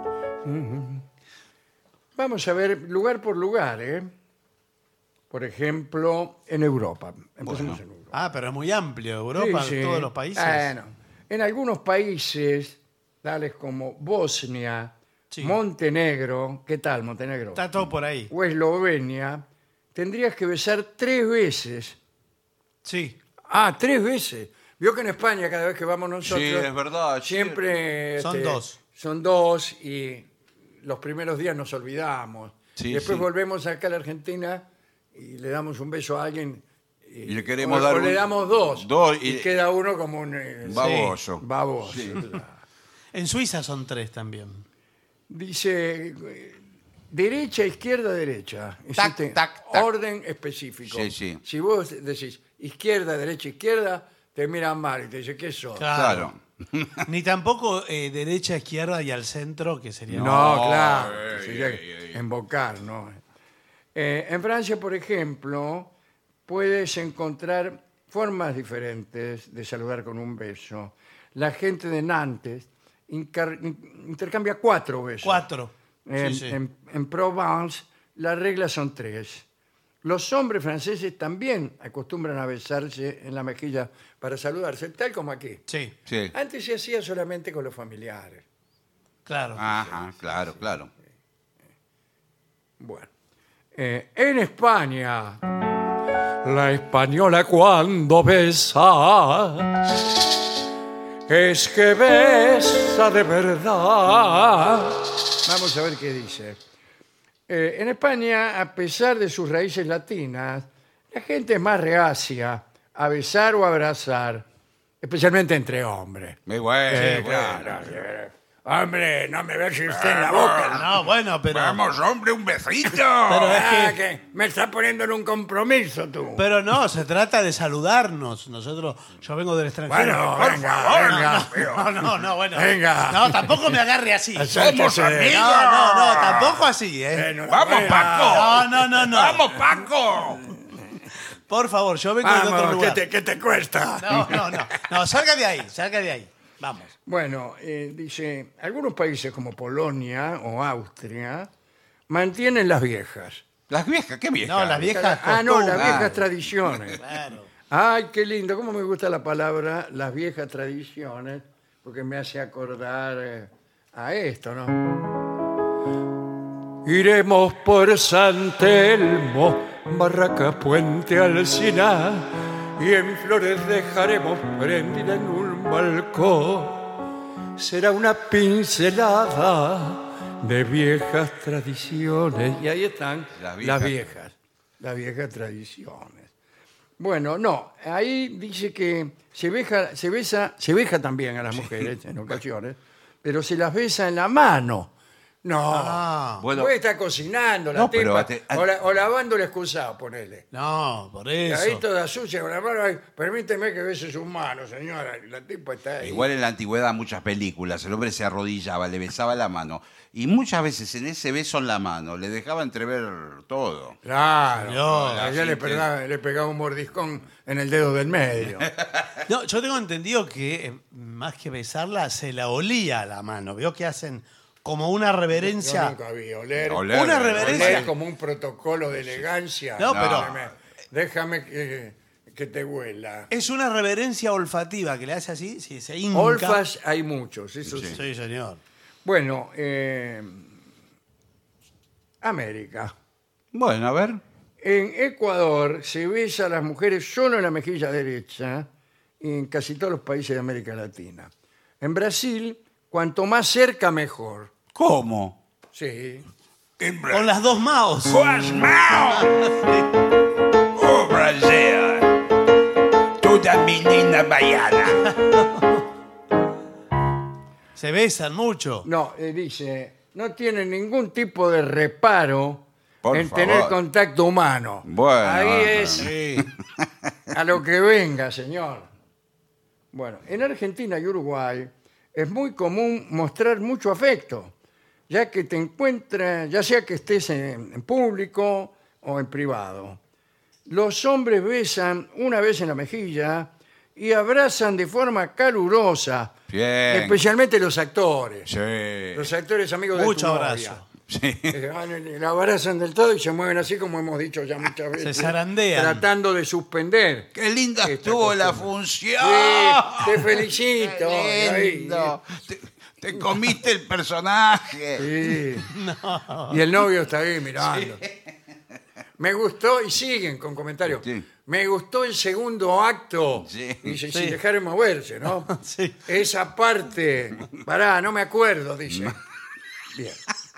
Vamos a ver lugar por lugar, ¿eh? Por ejemplo, en Europa. Empecemos en Europa. Ah, pero es muy amplio. Europa, Sí, sí. todos los países. Bueno, en algunos países, tales como Bosnia, Sí. Montenegro, ¿qué tal Montenegro? Está todo por ahí. O Eslovenia, tendrías que besar 3 veces. Sí. 3 veces. Vio que en España, cada vez que vamos nosotros, Sí, es verdad. sí. siempre Son 2. Son 2 y los primeros días nos olvidamos. Sí, Después sí. volvemos acá a la Argentina y le damos un beso a alguien Y le queremos o dar le un- damos 2 dos y y- queda uno como un Baboso. baboso. Sí. Claro. En Suiza son 3 también. Dice derecha, izquierda, derecha. Existe tac, tac. orden específico. Sí, sí. Si vos decís izquierda, derecha, izquierda, te miran mal y te dicen, ¿qué sos? Claro. Ni tampoco derecha, izquierda y al centro, que sería... No, claro. ey, sería ey. embocar, ¿no? En Francia, por ejemplo, puedes encontrar formas diferentes de saludar con un beso. La gente de Nantes intercambia 4 besos. 4. En, Sí, sí. en Provence, las reglas son 3. Los hombres franceses también acostumbran a besarse en la mejilla para saludarse, tal como aquí. Sí, Sí. Antes se hacía solamente con los familiares. claro. Ajá, claro, claro. Bueno, en España, la española cuando besa es que besa de verdad. Vamos a ver qué dice. En España, a pesar de sus raíces latinas, la gente es más reacia a besar o abrazar. especialmente entre hombres. Muy bueno. Claro, sí. Hombre, no me bese usted en la boca. No, bueno, pero. Vamos, hombre, un besito. Pero es Ah, que- que me está poniendo en un compromiso tú. Pero no, se trata de saludarnos. Yo vengo del extranjero. Bueno, por venga, favor, venga. No, bueno. Venga. No, tampoco me agarre así. Acérquese. amigos. No, tampoco así, ¿eh? Vamos, Paco. No. Vamos, Paco. Por favor, yo vengo de otro Vamos, lugar. ¿qué te cuesta? No, salga de ahí. Vamos. Bueno, dice, algunos países como Polonia o Austria mantienen las viejas. Las viejas, ¿qué viejas? No, las viejas. Ah, no, las costumbres. viejas tradiciones. Claro. Ay, qué lindo, cómo me gusta la palabra las viejas tradiciones, porque me hace acordar a esto, ¿no? Iremos por San Telmo, Barraca, Puente Alsina, y en flores dejaremos prendida en un balcón. Será una pincelada de viejas tradiciones. Y ahí están Las las viejas tradiciones. Bueno, no, ahí dice que se beja también a las mujeres en ocasiones, pero se las besa en la mano. No, Bueno. puede estar cocinando la No, pero tipa, o lavando el excusado, ponele. No, por Ahí eso. toda sucia con la mano, ay, permíteme que bese sus manos, señora. Y la tipa está ahí. Igual en la antigüedad, muchas películas, el hombre se arrodillaba, le besaba la mano. Y muchas veces en ese beso en la mano le dejaba entrever todo. Claro, Señor, a ella le pegaba un mordiscón en el dedo del medio. No, yo tengo entendido que más que besarla, se la olía la mano. Veo que hacen como una Yo reverencia. nunca vi oler. Una reverencia. Oler como un protocolo de elegancia. No, pero- Déjame que te huela. Es una reverencia olfativa que le hace así, si se hinca. Olfas hay muchos, eso sí. Sí, señor. Bueno, América. Bueno, a ver. En Ecuador se besa a las mujeres solo en la mejilla derecha y en casi todos los países de América Latina. En Brasil, cuanto más cerca, mejor. ¿Cómo? Sí. Con las dos maos. Oh, Brasil. Toda menina baiana. Se besan mucho. No, dice, no tiene ningún tipo de reparo Por en favor. tener contacto humano. Bueno, Ahí es Sí. a lo que venga, señor. Bueno, en Argentina y Uruguay es muy común mostrar mucho afecto, ya que te encuentras, ya sea que estés en público o en privado. Los hombres besan una vez en la mejilla y abrazan de forma calurosa, Bien. especialmente los actores. Sí. Los actores amigos de Mucho tu novia. abrazo. Sí. La abrazan del todo y se mueven así como hemos dicho ya muchas veces. zarandean. Tratando de suspender. Qué linda Esta estuvo la costumbre. función. Sí, te felicito. Qué Ahí. lindo. Te comiste el personaje. Sí. Y el novio está ahí mirando. Me gustó, y siguen con comentarios. Sí. Me gustó el segundo acto. Sí. Dice, Sí. sin dejar de moverse, ¿no? Sí. Esa parte. Pará, no me acuerdo, dice. Bien.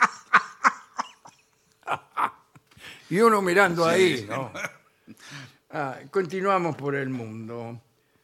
Y uno mirando ahí, ¿no? Continuamos por el mundo.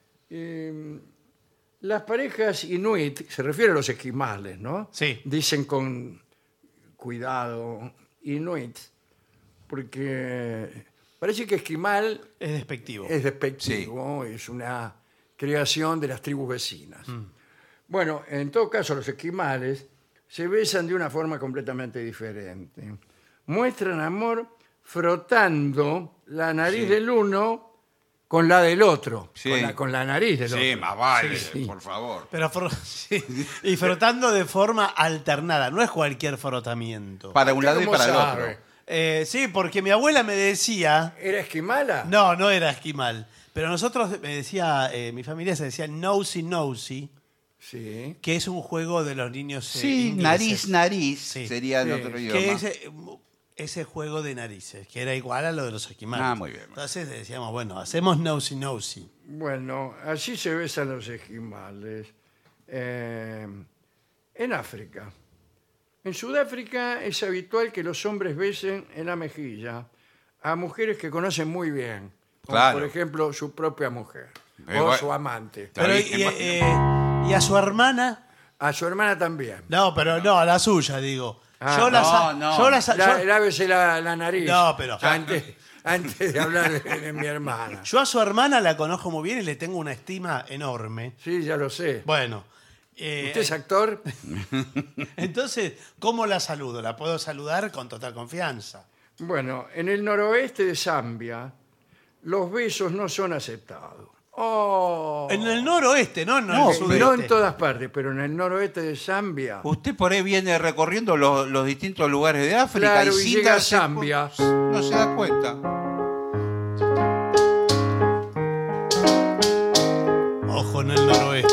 Las parejas inuit, se refiere a los esquimales, ¿no? Sí. Dicen con cuidado inuit, porque parece que esquimal Es despectivo. es despectivo, es una creación de las tribus vecinas. Bueno, en todo caso, los esquimales se besan de una forma completamente diferente. Muestran amor frotando la nariz del uno con la del otro, Sí. con la nariz del Sí, otro. más vale, Sí. por favor. Pero sí. Y frotando de forma alternada, no es cualquier frotamiento. Para un lado y ¿Cómo para el sabe? otro. Sí, porque mi abuela me decía, ¿Era esquimala? no era esquimal, pero nosotros, me decía, mi familia se decía nosy nosy, Sí. que es un juego de los niños Sí, ingleses. nariz Sí. sería en Sí. otro idioma. Que ese juego de narices, que era igual a lo de los esquimales. Ah, muy bien. Entonces decíamos, bueno, hacemos nosy nosy. Bueno, así se besan los esquimales. En África. En Sudáfrica es habitual que los hombres besen en la mejilla a mujeres que conocen muy bien. Como Claro. por ejemplo, su propia mujer. o Igual. su amante. Está Pero, bien, y a su hermana. A su hermana también. No, pero no, a la suya, digo. Ah, yo la sa- no. yo la sa- yo- Lávese la nariz. No, pero- Antes de hablar de mi hermana. yo a su hermana la conozco muy bien y le tengo una estima enorme. Sí, ya lo sé. Bueno. ¿Usted es actor? Entonces, ¿cómo la saludo? La puedo saludar con total confianza. Bueno, en el noroeste de Zambia, los besos no son aceptados. Oh. En el noroeste, no en el No, sudeste. No en todas partes, pero en el noroeste de Zambia. Usted por ahí viene recorriendo los distintos lugares de África Claro, y sin llega a darse Zambia. no se da cuenta. Ojo en el noroeste.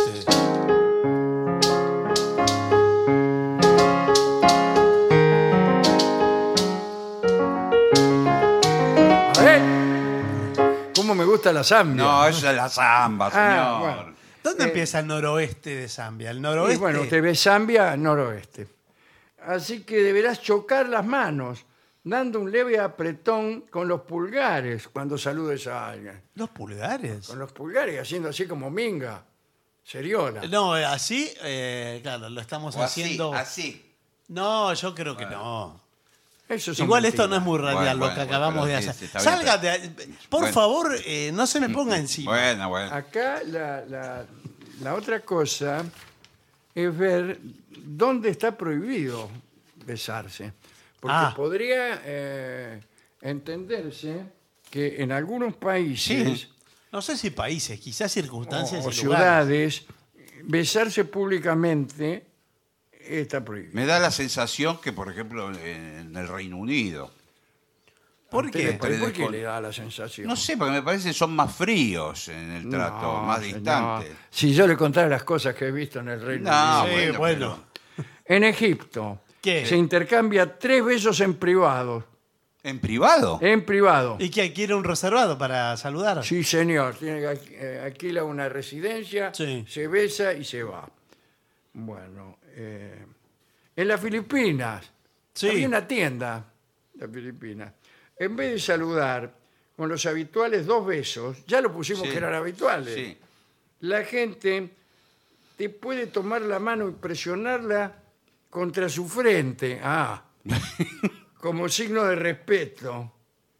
A ver, ¿cómo me gusta la Zambia? No, eso es la zamba, señor. Ah, bueno. ¿Dónde empieza el noroeste de Zambia? El Y noroeste. bueno, usted ve Zambia, noroeste. Así que deberás chocar las manos, dando un leve apretón con los pulgares cuando saludes a alguien. ¿Dos pulgares? Con los pulgares, haciendo así como minga, seriola. No, así, claro, lo estamos O así, haciendo. así. No, yo creo que no. Eso son Igual esto mentiras. no es muy radial Bueno, lo que bueno, acabamos pero de sí, hacer. sí, está bien, Salga de ahí. Por Bueno. favor, no se me ponga encima. Bueno. Acá la otra cosa es ver dónde está prohibido besarse. Porque podría entenderse que en algunos países No sé si países, quizás circunstancias o y lugares. ciudades, besarse públicamente está prohibido. Me da la sensación que, por ejemplo, en el Reino Unido. ¿Por ¿Usted le qué? parece- ¿Por qué le da la sensación? No sé, porque me parece que son más fríos en el trato, No, más señor. distantes. Si yo le contara las cosas que he visto en el Reino No, Unido. Sí, bueno, En Egipto ¿Qué? se intercambia 3 besos en privado. ¿En privado? En privado. ¿Y qué? ¿Quiere un reservado para saludar? Sí, señor. Tiene alquila una residencia, Sí. se besa y se va. Bueno, en las Filipinas, Sí. había una tienda de Filipinas. En vez de saludar con los habituales 2 besos, ya lo pusimos Sí. que eran habituales. Sí. La gente te puede tomar la mano y presionarla contra su frente. Como signo de respeto.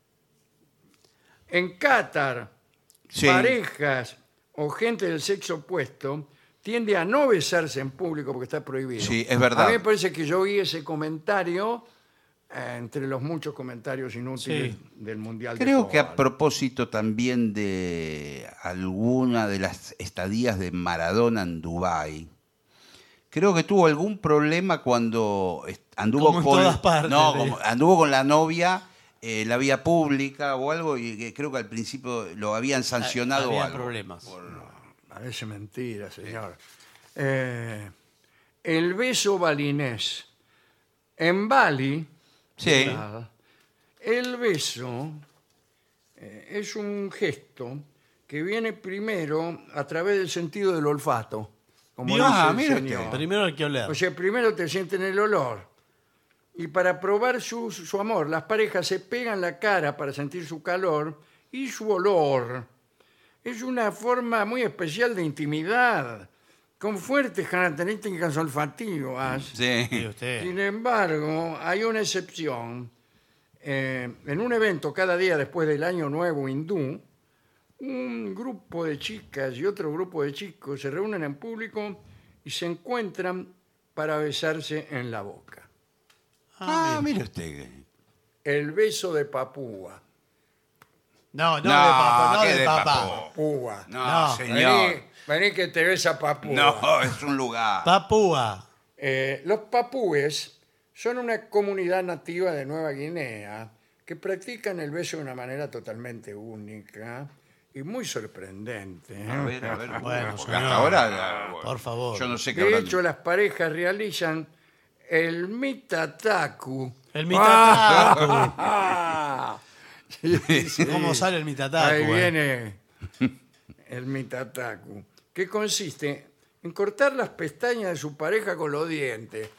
En Qatar, Sí. parejas o gente del sexo opuesto tiende a no besarse en público porque está prohibido. Sí, es verdad. A mí me parece que yo oí ese comentario entre los muchos comentarios inútiles Sí. del Mundial de Creo que a Fútbol. propósito también de alguna de las estadías de Maradona en Dubái, creo que tuvo algún problema cuando anduvo Como en con todas partes, no, ¿eh? como anduvo con la novia en la vía pública o algo y que creo que al principio lo habían sancionado o Había algo. problemas. Parece mentira, señor. El beso balinés. En Bali, Sí. el beso es un gesto que viene primero a través del sentido del olfato, como Mirá, dice el mire señor. usted. Primero hay que oler. O sea, primero te sienten el olor. Y para probar su amor, las parejas se pegan la cara para sentir su calor y su olor. Es una forma muy especial de intimidad, con fuertes características olfativas. Sí. Sí, usted. Sin embargo, hay una excepción. En un evento cada día después del Año Nuevo hindú, un grupo de chicas y otro grupo de chicos se reúnen en público y se encuentran para besarse en la boca. Mire usted. El beso de Papúa. No, No, de papá, no ¿qué de de papá. papá? Papúa. No, No, señor. Vení que te besa Papúa. No, es un lugar. Papúa. Los papúes son una comunidad nativa de Nueva Guinea que practican el beso de una manera totalmente única y muy sorprendente. A ver, Bueno, porque señor. hasta ahora Por favor. yo no sé qué De habrán- hecho, las parejas realizan el mitataku. El mitataku. Sí, sí. ¿Cómo sale el mitataku? Ahí viene el mitataku, que consiste en cortar las pestañas de su pareja con los dientes.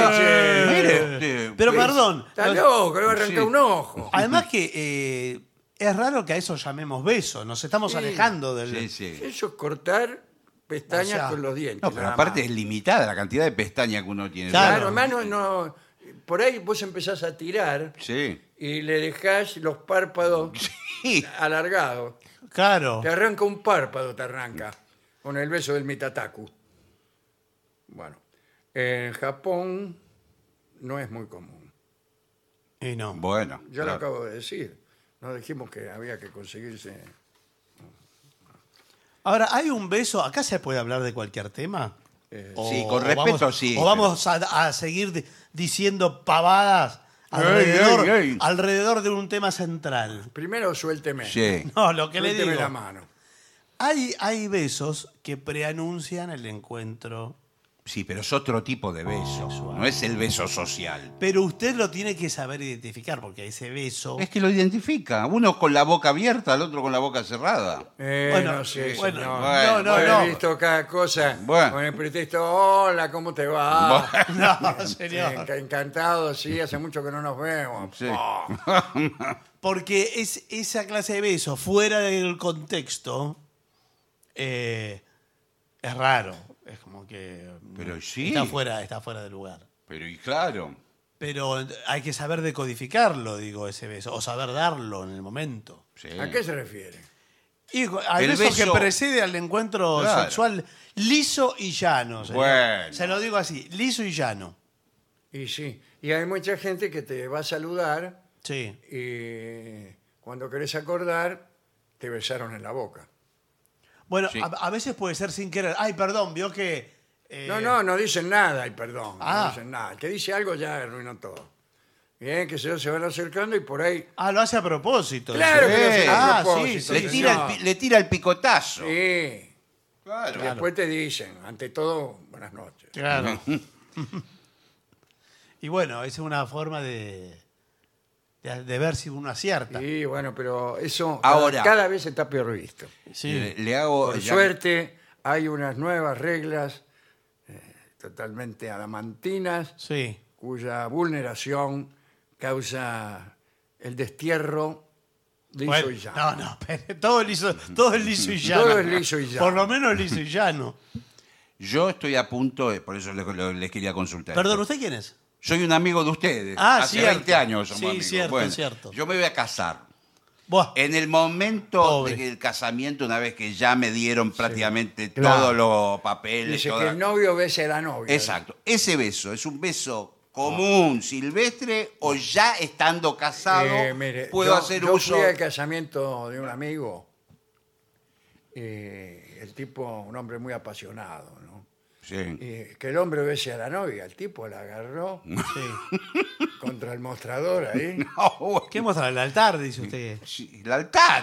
Eh. Mire usted. Pero perdón. Está loco, le va a arrancar Sí. un ojo. Además que Es raro que a eso llamemos beso. Nos estamos Sí. alejando del... Sí, sí. Eso es cortar pestañas O sea, con los dientes. No, pero nada aparte más. es limitada la cantidad de pestañas que uno tiene. Claro. Claro, hermano, no. Por ahí vos empezás a tirar Sí. y le dejás los párpados Sí. alargados. Claro. Te arranca un párpado, te arranca. Con el beso del mitataku. Bueno, en Japón no es muy común. Y no. Bueno. Ya claro. lo acabo de decir. Nos dijimos que había que conseguirse. Ahora, ¿hay un beso? ¿Acá se puede hablar de cualquier tema? Sí, con respeto, sí, O vamos a seguir diciendo pavadas ey. alrededor de un tema central. Primero suélteme. Sí. No, lo que le Suélteme digo. la mano. Hay besos que preanuncian el encuentro, Sí, pero es otro tipo de beso. No es el beso social. pero usted lo tiene que saber identificar, porque ese beso... Es que lo identifica. Uno con la boca abierta, el otro con la boca cerrada. Bueno, No sé, bueno, señor. bueno, no, He no. visto cada cosa Bueno. con el pretexto, hola, ¿cómo te va? No, Sí, señor. encantado, sí, hace mucho que no nos vemos. Sí. Oh, Porque es esa clase de beso fuera del contexto es raro. Es como que Pero sí. está fuera de lugar. Pero y claro. Pero hay que saber decodificarlo, digo, ese beso, o saber darlo en el momento. Sí. ¿A qué se refiere? Y al El beso, beso- que precede al encuentro Claro. sexual liso y llano. Señor. Bueno. Se lo digo así, liso y llano. Y sí, y hay mucha gente que te va a saludar Sí. y cuando querés acordar, te besaron en la boca. Bueno, Sí. a veces puede ser sin querer. Ay, perdón, vio que... No dicen nada, y perdón, Ah. no dicen nada. El que dice algo ya arruinó todo. Bien, que se van acercando y por ahí... Ah, lo hace a propósito. Claro que dice. lo hace a Ah, propósito, sí, Le sí, tira, señor. le tira el picotazo. Sí, Claro. después te dicen, ante todo, buenas noches. Claro. Y bueno, esa es una forma de ver si uno acierta. Y bueno, pero eso Ahora. cada vez está peor visto. Sí. Le hago. Por ya- suerte, hay unas nuevas reglas totalmente adamantinas Sí. cuya vulneración causa el destierro liso Bueno, y llano. no, espere, todo es liso y llano. Todo es liso y llano. Por lo menos liso y llano. Yo estoy a punto, por eso les quería consultar. Perdón, ¿usted quién es? Soy un amigo de ustedes. Ah, Hace cierto. 20 años somos Sí, amigos. cierto, Bueno, cierto. Yo me voy a casar. Buah, En el momento Pobre. del casamiento, una vez que ya me dieron prácticamente claro. todos los papeles. Dice toda- que el novio bese a la novia. Exacto. Ese beso es un beso común, silvestre, o ya estando casado, Mire, puedo hacer yo uso. fui al casamiento de un amigo. El tipo, un hombre muy apasionado, ¿no? Sí. Y que el hombre bese a la novia. El tipo la agarró sí. contra el mostrador ahí. No, ¿Qué muestra? El altar, dice usted. sí, el altar.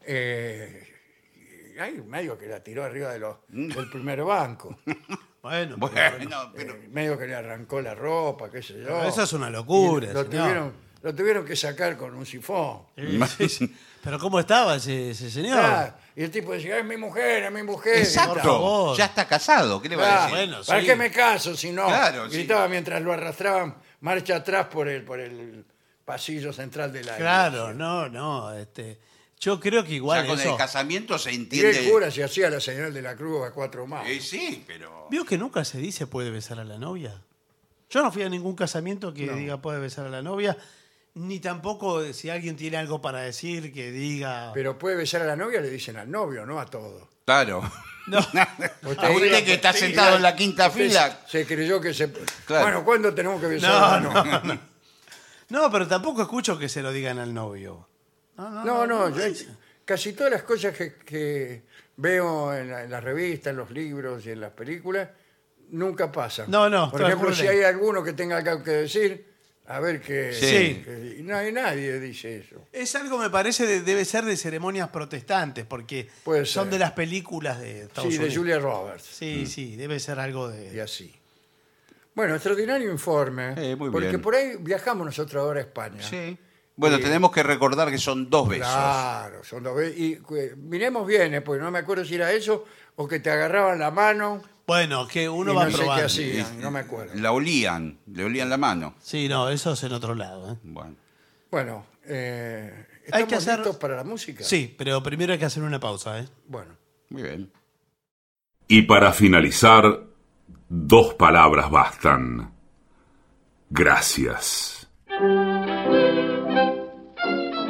Y ahí medio que la tiró arriba del primer banco. Bueno, Bueno, pero Medio que le arrancó la ropa, qué sé yo. pero eso es una locura. Y lo señor. tuvieron que sacar con un sifón. Sí, sí. Pero ¿cómo estaba ese señor? Ah, y el tipo decía, es mi mujer, es mi mujer. exacto. por favor. Ya está casado. ¿Qué le va Ah, a decir? bueno, ¿Para sí. qué me caso si no? Claro, sí. Gritaba mientras lo arrastraban marcha atrás por el pasillo central de la Claro, iglesia. no. Yo creo que O igual sea, con eso... el casamiento se Y entiende. el cura se hacía la señal de la cruz a 4 manos. Sí, pero. ¿Vio que nunca se dice puede besar a la novia? Yo no fui a ningún casamiento que diga puede besar a la novia, ni tampoco si alguien tiene algo para decir que diga... Pero puede besar a la novia, le dicen al novio, no a todos. Claro. No. A usted que está sentado en la quinta Usted fila. Se creyó que se... Claro. Bueno, ¿cuándo tenemos que besar a la novia? No, pero tampoco escucho que se lo digan al novio. No, yo casi todas las cosas que veo en las revistas, en los libros y en las películas, nunca pasan. No, Por todo el ejemplo, si problema. hay alguno que tenga algo que decir, a ver qué... Sí. y no hay nadie dice eso. Es algo, me parece, debe ser de ceremonias protestantes, porque Puede son ser. de las películas de Estados Sí, de Unidos. Julia Roberts. Sí, debe ser algo Y de... así. Bueno, extraordinario informe. Muy porque bien. por ahí viajamos nosotros ahora a España. Sí. Bueno, tenemos que recordar que son 2 besos. Claro, son 2 veces. Y miremos bien, pues no me acuerdo si era eso o que te agarraban la mano Bueno, que uno y va no sé qué probando. hacían, no me acuerdo. La olían, le olían la mano. Sí, no, eso es en otro lado. ¿eh? Bueno. Bueno, ¿Estamos que hacer- listos para la música? Sí, pero primero hay que hacer una pausa, ¿eh? Bueno. Muy bien. Y para finalizar, 2 palabras bastan. Gracias.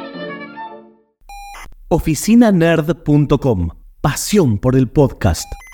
oficinanerd.com. Pasión por el podcast.